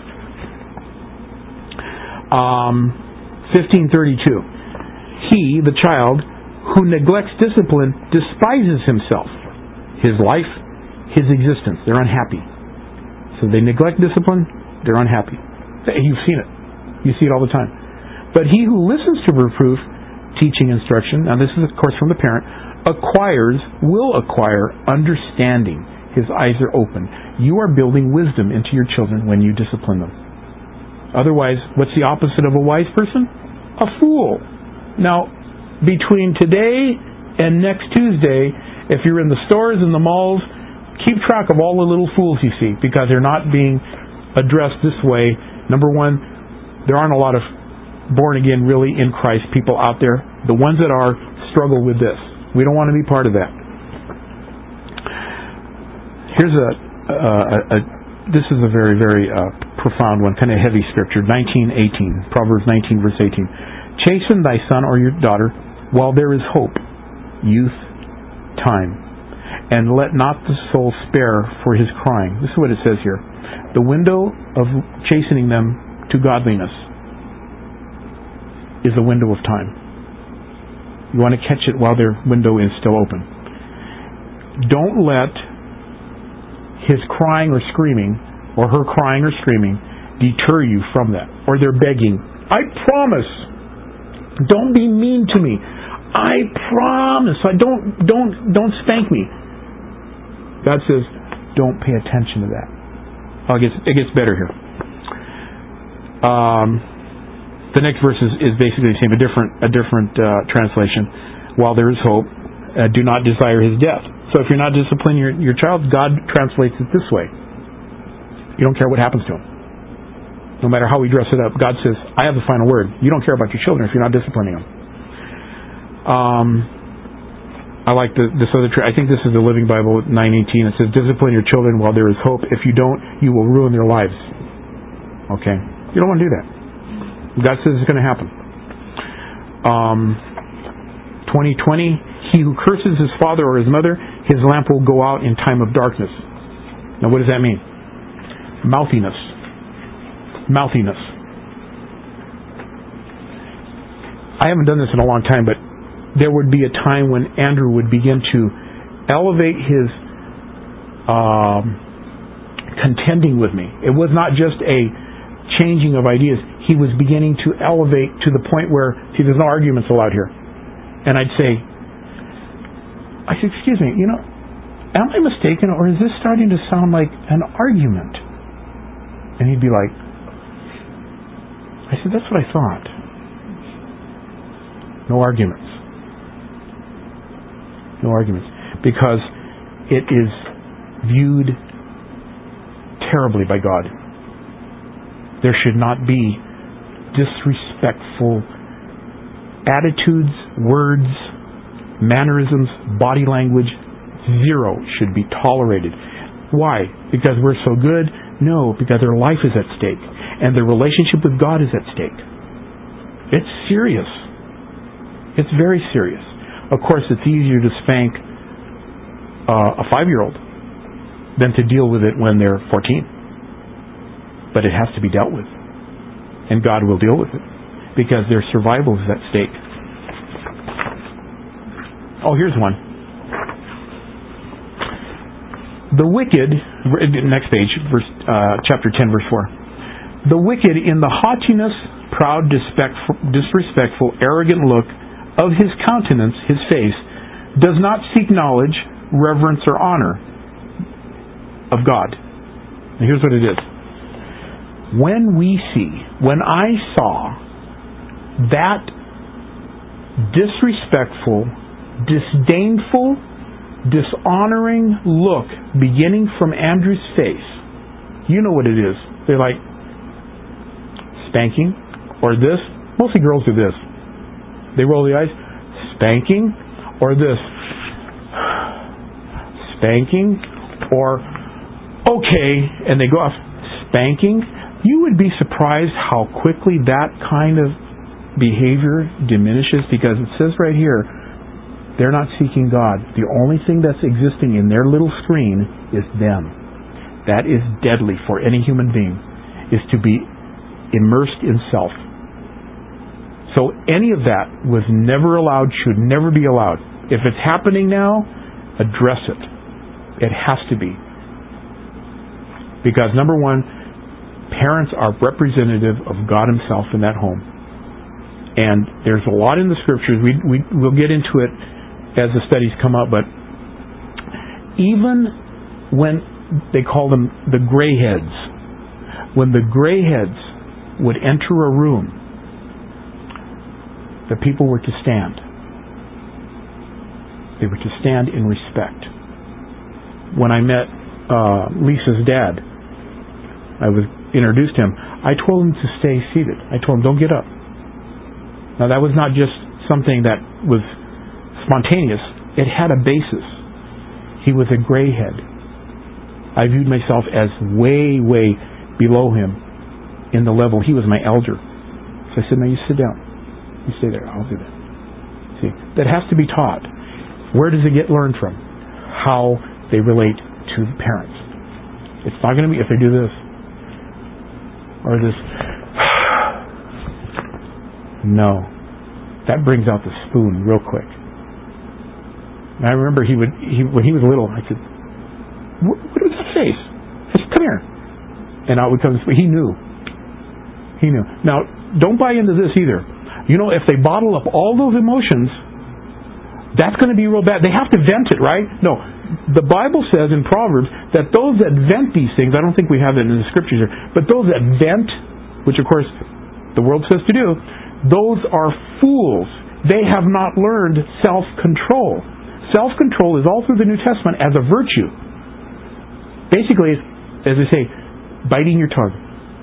15:32. He, the child, who neglects discipline despises himself, his life, his existence. They're unhappy. So they neglect discipline, they're unhappy. You've seen it. You see it all the time. But he who listens to reproof, teaching, instruction, now this is of course from the parent, will acquire understanding. His eyes are open. You are building wisdom into your children when you discipline them. Otherwise, what's the opposite of a wise person? A fool. Now, between today and next Tuesday, if you're in the stores and the malls, keep track of all the little fools you see because they're not being addressed this way. Number one, there aren't a lot of born-again, really in Christ people out there. The ones that are struggle with this. We don't want to be part of that. Here's this is a very, very profound one, kind of heavy scripture. 19:18, Proverbs 19, verse 18. Chasten thy son or your daughter while there is hope, youth, time, and let not the soul spare for his crying. This is what it says here. The window of chastening them to godliness is the window of time. You want to catch it while their window is still open. Don't let his crying or screaming, or her crying or screaming, deter you from that. Or they're begging, I promise, don't be mean to me. I promise, don't spank me. God says, don't pay attention to that. Oh, it gets better here. The next verse is basically the same, a different translation. While there is hope, do not desire his death. So if you're not disciplining your child, God translates it this way. You don't care what happens to him. No matter how we dress it up, God says, I have the final word. You don't care about your children if you're not disciplining them. I like this other. I think this is the Living Bible 9:18. It says, "Discipline your children while there is hope. If you don't, you will ruin their lives." Okay, you don't want to do that. God says it's going to happen. 20:20. He who curses his father or his mother, his lamp will go out in time of darkness. Now, what does that mean? Mouthiness. Mouthiness. I haven't done this in a long time, but there would be a time when Andrew would begin to elevate his contending with me. It was not just a changing of ideas. He was beginning to elevate to the point where, see, there's no arguments allowed here. And I said, excuse me, am I mistaken, or is this starting to sound like an argument? And he'd be like, I said, that's what I thought. No arguments. No arguments. Because it is viewed terribly by God. There should not be disrespectful attitudes, words, mannerisms, body language. Zero should be tolerated. Why? Because we're so good? No, because their life is at stake. And their relationship with God is at stake. It's serious. It's very serious. Of course, it's easier to spank a 5-year-old than to deal with it when they're 14. But it has to be dealt with. And God will deal with it. Because their survival is at stake. Oh, here's one. The wicked, next page, chapter 10, verse 4. The wicked, in the haughtiness, proud, disrespectful, arrogant look of his countenance, his face, does not seek knowledge, reverence, or honor of God. And here's what it is. When I saw that disrespectful, disdainful, dishonoring look beginning from Andrew's face, you know what it is. They're like spanking, or this. Mostly girls do this. They roll the eyes. Spanking, or this. Spanking, or okay, and they go off. Spanking. You would be surprised how quickly that kind of behavior diminishes, because it says right here, they're not seeking God. The only thing that's existing in their little screen is them. That is deadly for any human being, is to be immersed in self. So any of that was never allowed, should never be allowed. If it's happening now, address it. It has to be. Because number one, parents are representative of God Himself in that home. And there's a lot in the Scriptures. We'll get into it as the studies come up, but even when they call them the gray heads, when the gray heads would enter a room, the people were to stand. They were to stand in respect. When I met Lisa's dad, I was introduced him. I told him to stay seated. I told him, don't get up. Now that was not just something that was spontaneous. It had a basis. He was a gray head. I viewed myself as way, way below him in the level. He was my elder. So I said, no, you sit down. You stay there. I'll do that. See, that has to be taught. Where does it get learned from? How they relate to the parents. It's not going to be if they do this or this. No. That brings out the spoon real quick. And I remember when he was little, I said, what was that face? I said, come here. And out would come the spoon. He knew. Now, don't buy into this either. If they bottle up all those emotions, that's going to be real bad. They have to vent it, right? No. The Bible says in Proverbs that those that vent these things, I don't think we have it in the Scriptures here, but those that vent, which of course the world says to do, those are fools. They have not learned self-control. Self-control is all through the New Testament as a virtue. Basically, as they say, biting your tongue.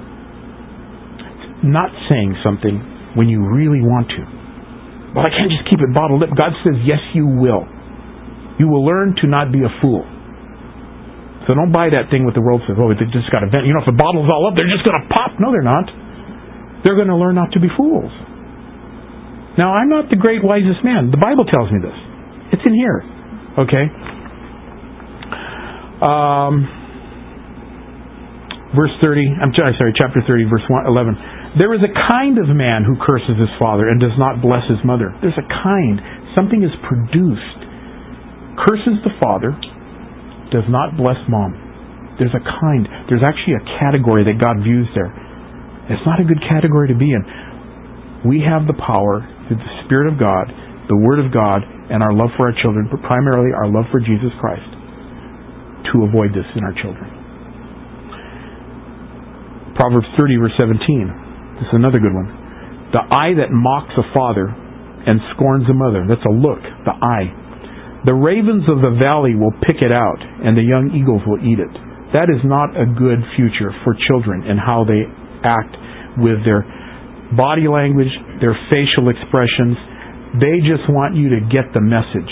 Not saying something when you really want to. Well, I can't just keep it bottled up. God says, yes, you will. You will learn to not be a fool. So don't buy that thing with the world says, oh, they just got to vent. You know, if the bottle's all up, they're just going to pop. No, they're not. They're going to learn not to be fools. Now, I'm not the great wisest man. The Bible tells me this. It's in here. Okay? Verse 30, chapter 30, verse 11. There is a kind of man who curses his father and does not bless his mother. There's a kind. Something is produced. Curses the father, does not bless mom. There's a kind. There's actually a category that God views there. It's not a good category to be in. We have the power through the Spirit of God, the Word of God, and our love for our children, but primarily our love for Jesus Christ, to avoid this in our children. Proverbs 30, verse 17. This is another good one. The eye that mocks a father and scorns a mother. That's a look. The eye. The ravens of the valley will pick it out, and the young eagles will eat it. That is not a good future for children and how they act with their body language, their facial expressions. They just want you to get the message.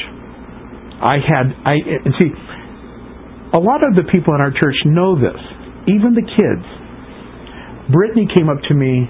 And see, a lot of the people in our church know this. Even the kids. Brittany came up to me.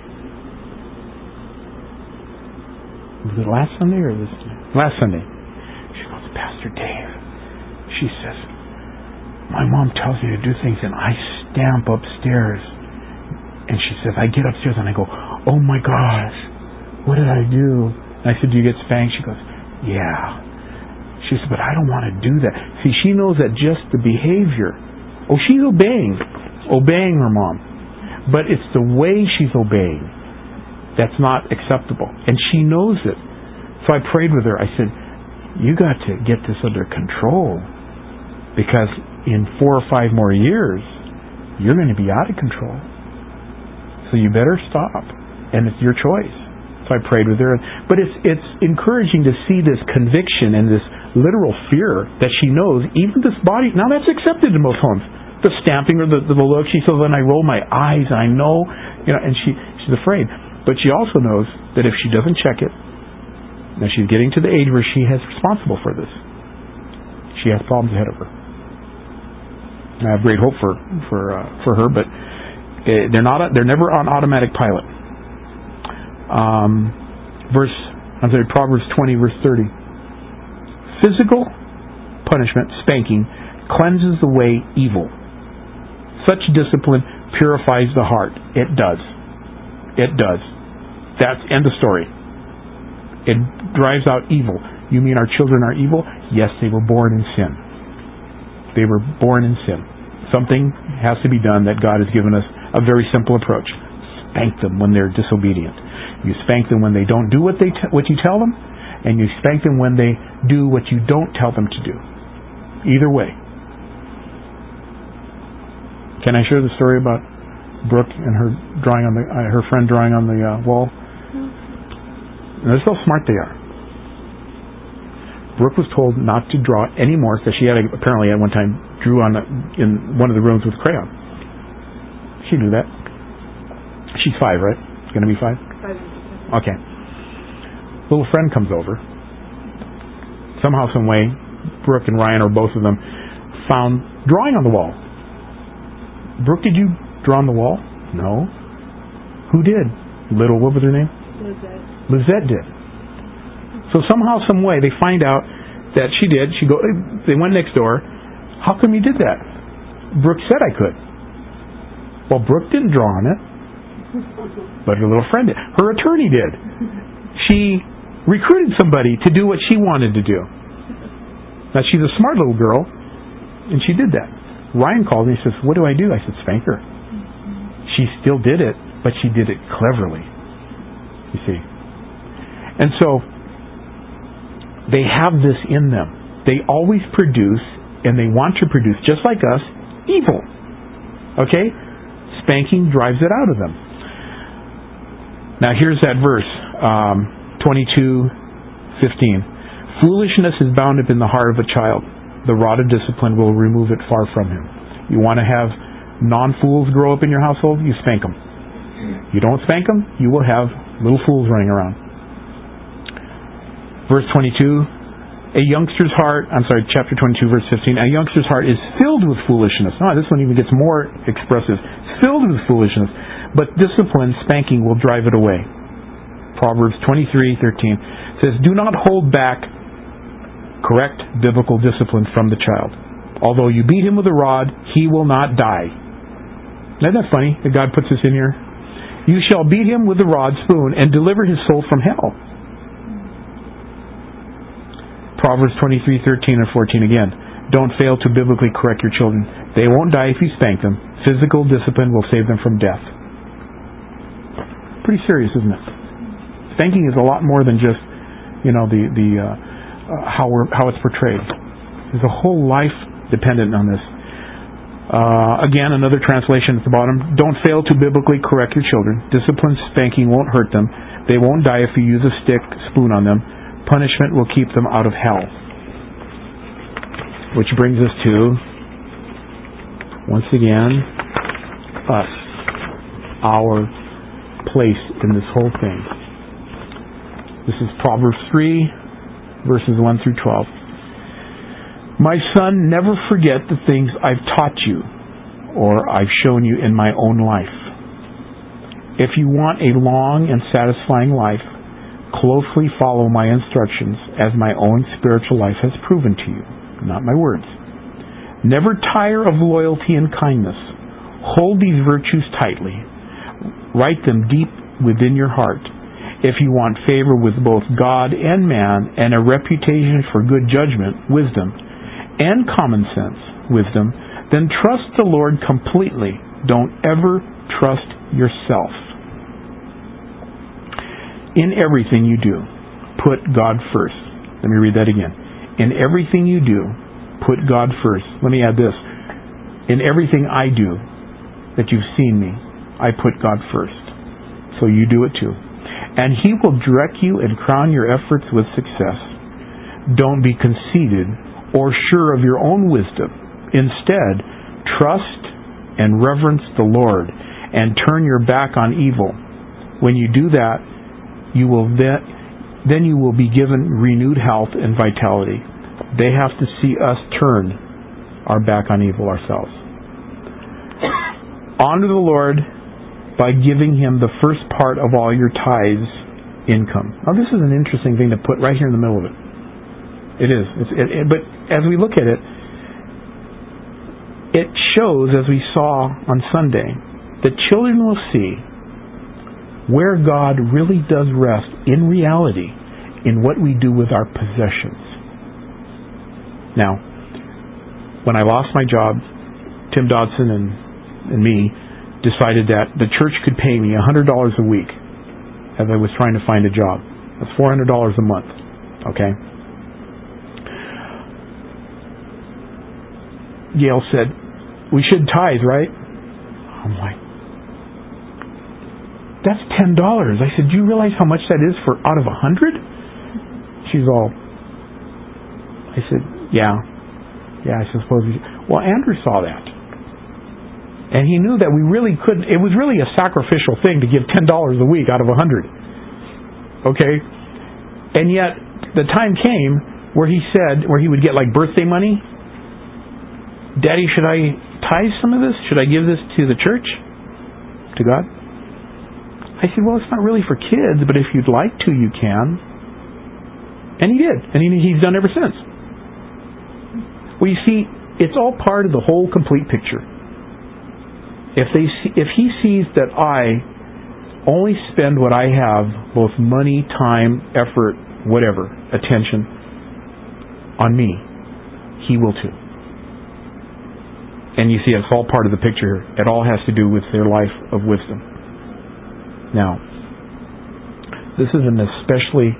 Was it last Sunday or this? Last Sunday. She goes, Pastor Dave. She says, my mom tells me to do things and I stamp upstairs. And she says, I get upstairs and I go, oh my gosh, what did I do? And I said, do you get spanked? She goes, yeah. She said, but I don't want to do that. See, she knows that just the behavior. Oh, she's obeying her mom. But it's the way she's obeying that's not acceptable. And she knows it. So I prayed with her. I said, you got to get this under control. Because in 4 or 5 more years, you're going to be out of control. So you better stop. And it's your choice. So I prayed with her. But it's encouraging to see this conviction and this literal fear that she knows, even this body. Now that's accepted in most homes. The stamping or the look. She says, when I roll my eyes, I know, and she's afraid. But she also knows that if she doesn't check it, now she's getting to the age where she is responsible for this. She has problems ahead of her. I have great hope for her, but they're never on automatic pilot. Proverbs 20, verse 30. Physical punishment, spanking, cleanses away evil. Such discipline purifies the heart. It does. It does. That's end of story. It drives out evil. You mean our children are evil? Yes, they were born in sin. They were born in sin. Something has to be done that God has given us a very simple approach. Spank them when they're disobedient. You spank them when they don't do what you tell them, and you spank them when they do what you don't tell them to do. Either way. Can I share the story about Brooke and her drawing on her friend drawing on the wall? And that's how smart they are. Brooke was told not to draw anymore because she had apparently at one time drew in one of the rooms with crayon. She knew that. She's 5, right? It's going to be 5? 5. Okay. Little friend comes over. Somehow, some way, Brooke and Ryan, or both of them, found drawing on the wall. Brooke, did you draw on the wall? No. Who did? What was her name? Lizette did. So somehow, some way, they find out that she did. They went next door. How come you did that? Brooke said I could. Well, Brooke didn't draw on it, but her little friend did. Her attorney did. She recruited somebody to do what she wanted to do. Now, she's a smart little girl, and she did that. Ryan called me and says, what do I do? I said, spank her. She still did it, but she did it cleverly. You see. And so, they have this in them. They always produce, and they want to produce, just like us, evil. Okay? Spanking drives it out of them. Now here's that verse, 22:15. Foolishness is bound up in the heart of a child. The rod of discipline will remove it far from him. You want to have non-fools grow up in your household? You spank them. You don't spank them, you will have little fools running around. Verse 22, chapter 22, verse 15. A youngster's heart is filled with foolishness. This one even gets more expressive. Filled with foolishness. But discipline, spanking, will drive it away. Proverbs 23:13 says, do not hold back correct biblical discipline from the child. Although you beat him with a rod, he will not die. Isn't that funny that God puts this in here? You shall beat him with the rod, spoon, and deliver his soul from hell. Proverbs 23:13 and 14 again. Don't fail to biblically correct your children. They won't die if you spank them. Physical discipline will save them from death. Pretty serious, isn't it? Spanking is a lot more than just, how it's portrayed. There's a whole life dependent on this. Again, another translation at the bottom. Don't fail to biblically correct your children. Discipline, spanking won't hurt them. They won't die if you use a stick, spoon on them. Punishment will keep them out of hell. Which brings us to, once again, us. Our place in this whole thing. This is Proverbs 3, verses 1 through 12. My son, never forget the things I've taught you or I've shown you in my own life. If you want a long and satisfying life, closely follow my instructions as my own spiritual life has proven to you, not my words. Never tire of loyalty and kindness. Hold these virtues tightly. Write them deep within your heart. If you want favor with both God and man and a reputation for good judgment, wisdom, and common sense, wisdom, then trust the Lord completely. Don't ever trust yourself. In everything you do, put God first. Let me read that again. In everything you do, put God first. Let me add this. In everything I do that you've seen me, I put God first. So you do it too. And He will direct you and crown your efforts with success. Don't be conceited or sure of your own wisdom. Instead, trust and reverence the Lord and turn your back on evil. When you do that, you will then you will be given renewed health and vitality. They have to see us turn our back on evil ourselves. Honor the Lord by giving Him the first part of all your tithes income. Now this is an interesting thing to put right here in the middle of it. It is. But as we look at it, it shows, as we saw on Sunday, that children will see where God really does rest in reality in what we do with our possessions. Now, when I lost my job, Tim Dodson and me decided that the church could pay me $100 a week as I was trying to find a job. That's $400 a month. Okay? Gail said, we should tithe, right? I'm like, that's $10. I said, do you realize how much that is for out of 100? She's all, I said, yeah, I suppose we should. Well, Andrew saw that. And he knew that we really couldn't, it was really a sacrificial thing to give $10 a week out of 100. Okay? And yet, the time came where he said, where he would get like birthday money. Daddy, should I tithe some of this? Should I give this to the church? To God? I said, well, it's not really for kids, but if you'd like to, you can. And he did. And he's done ever since. Well, you see, it's all part of the whole complete picture. If he sees that I only spend what I have, both money, time, effort, whatever, attention, on me, he will too. And you see, it's all part of the picture here. It all has to do with their life of wisdom. Now, this is an especially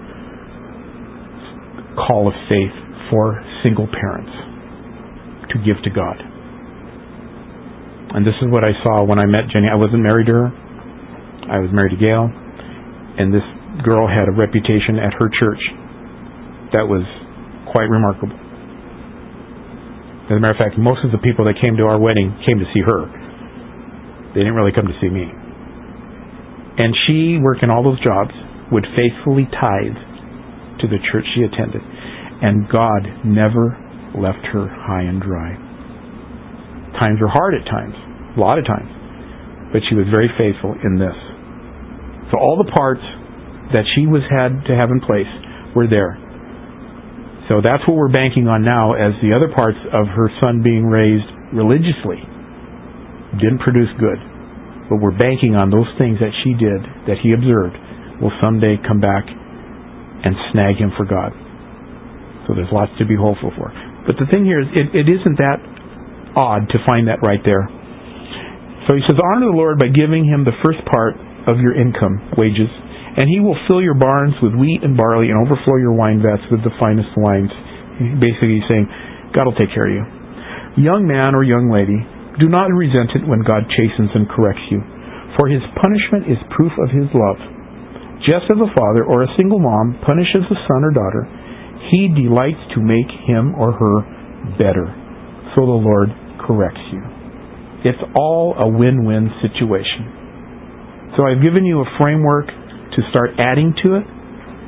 call of faith for single parents to give to God. And this is what I saw when I met Jenny. I wasn't married to her. I was married to Gail. And this girl had a reputation at her church that was quite remarkable. As a matter of fact, most of the people that came to our wedding came to see her. They didn't really come to see me. And she, working all those jobs, would faithfully tithe to the church she attended. And God never left her high and dry. Times were hard at times, a lot of times, but she was very faithful in this. So all the parts that she had to have in place were there. So that's what we're banking on now, as the other parts of her son being raised religiously didn't produce good. But we're banking on those things that she did, that he observed, will someday come back and snag him for God. So there's lots to be hopeful for. But the thing here is, it isn't that odd to find that right there. So he says, honor the Lord by giving him the first part of your income, wages, and he will fill your barns with wheat and barley and overflow your wine vats with the finest wines. Basically he's saying, God will take care of you. Young man or young lady, do not resent it when God chastens and corrects you, for his punishment is proof of his love. Just as a father or a single mom punishes a son or daughter, he delights to make him or her better. So the Lord corrects you. It's all a win-win situation. So I've given you a framework to start adding to it.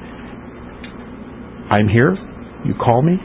I'm here. You call me.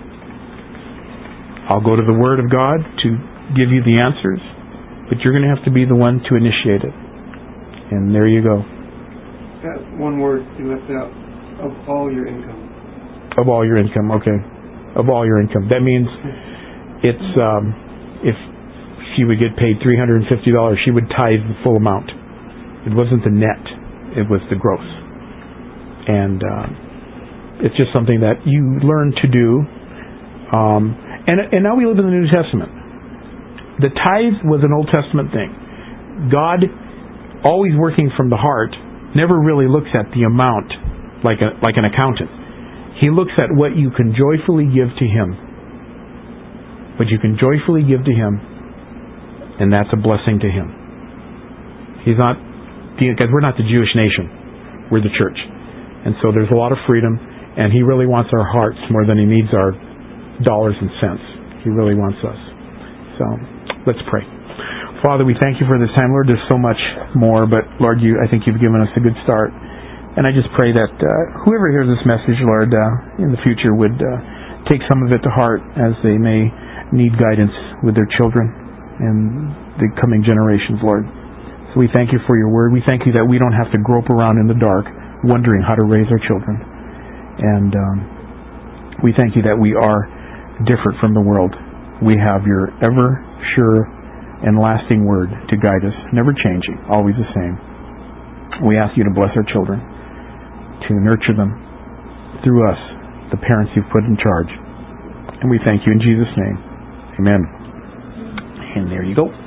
I'll go to the Word of God to give you the answers, but you're going to have to be the one to initiate it. And there you go. That one word you left out, of all your income. Of all your income, okay. Of all your income. That means it's, if she would get paid $350, she would tithe the full amount. It wasn't the net, it was the gross. And it's just something that you learn to do. And now we live in the New Testament. The tithe was an Old Testament thing. God, always working from the heart, never really looks at the amount like an accountant. He looks at what you can joyfully give to Him. What you can joyfully give to Him, and that's a blessing to Him. He's not, because we're not the Jewish nation. We're the church. And so there's a lot of freedom, and He really wants our hearts more than He needs our dollars and cents. He really wants us. So, let's pray. Father, we thank You for this time. Lord, there's so much more, but Lord, I think You've given us a good start. And I just pray that whoever hears this message, Lord, in the future would take some of it to heart as they may need guidance with their children and the coming generations, Lord. So we thank You for Your Word. We thank You that we don't have to grope around in the dark wondering how to raise our children. And we thank You that we are different from the world. We have Your ever sure and lasting Word to guide us, never changing, always the same. We ask You to bless our children, to nurture them through us, the parents You've put in charge. And we thank You in Jesus' name. Amen. And there you go.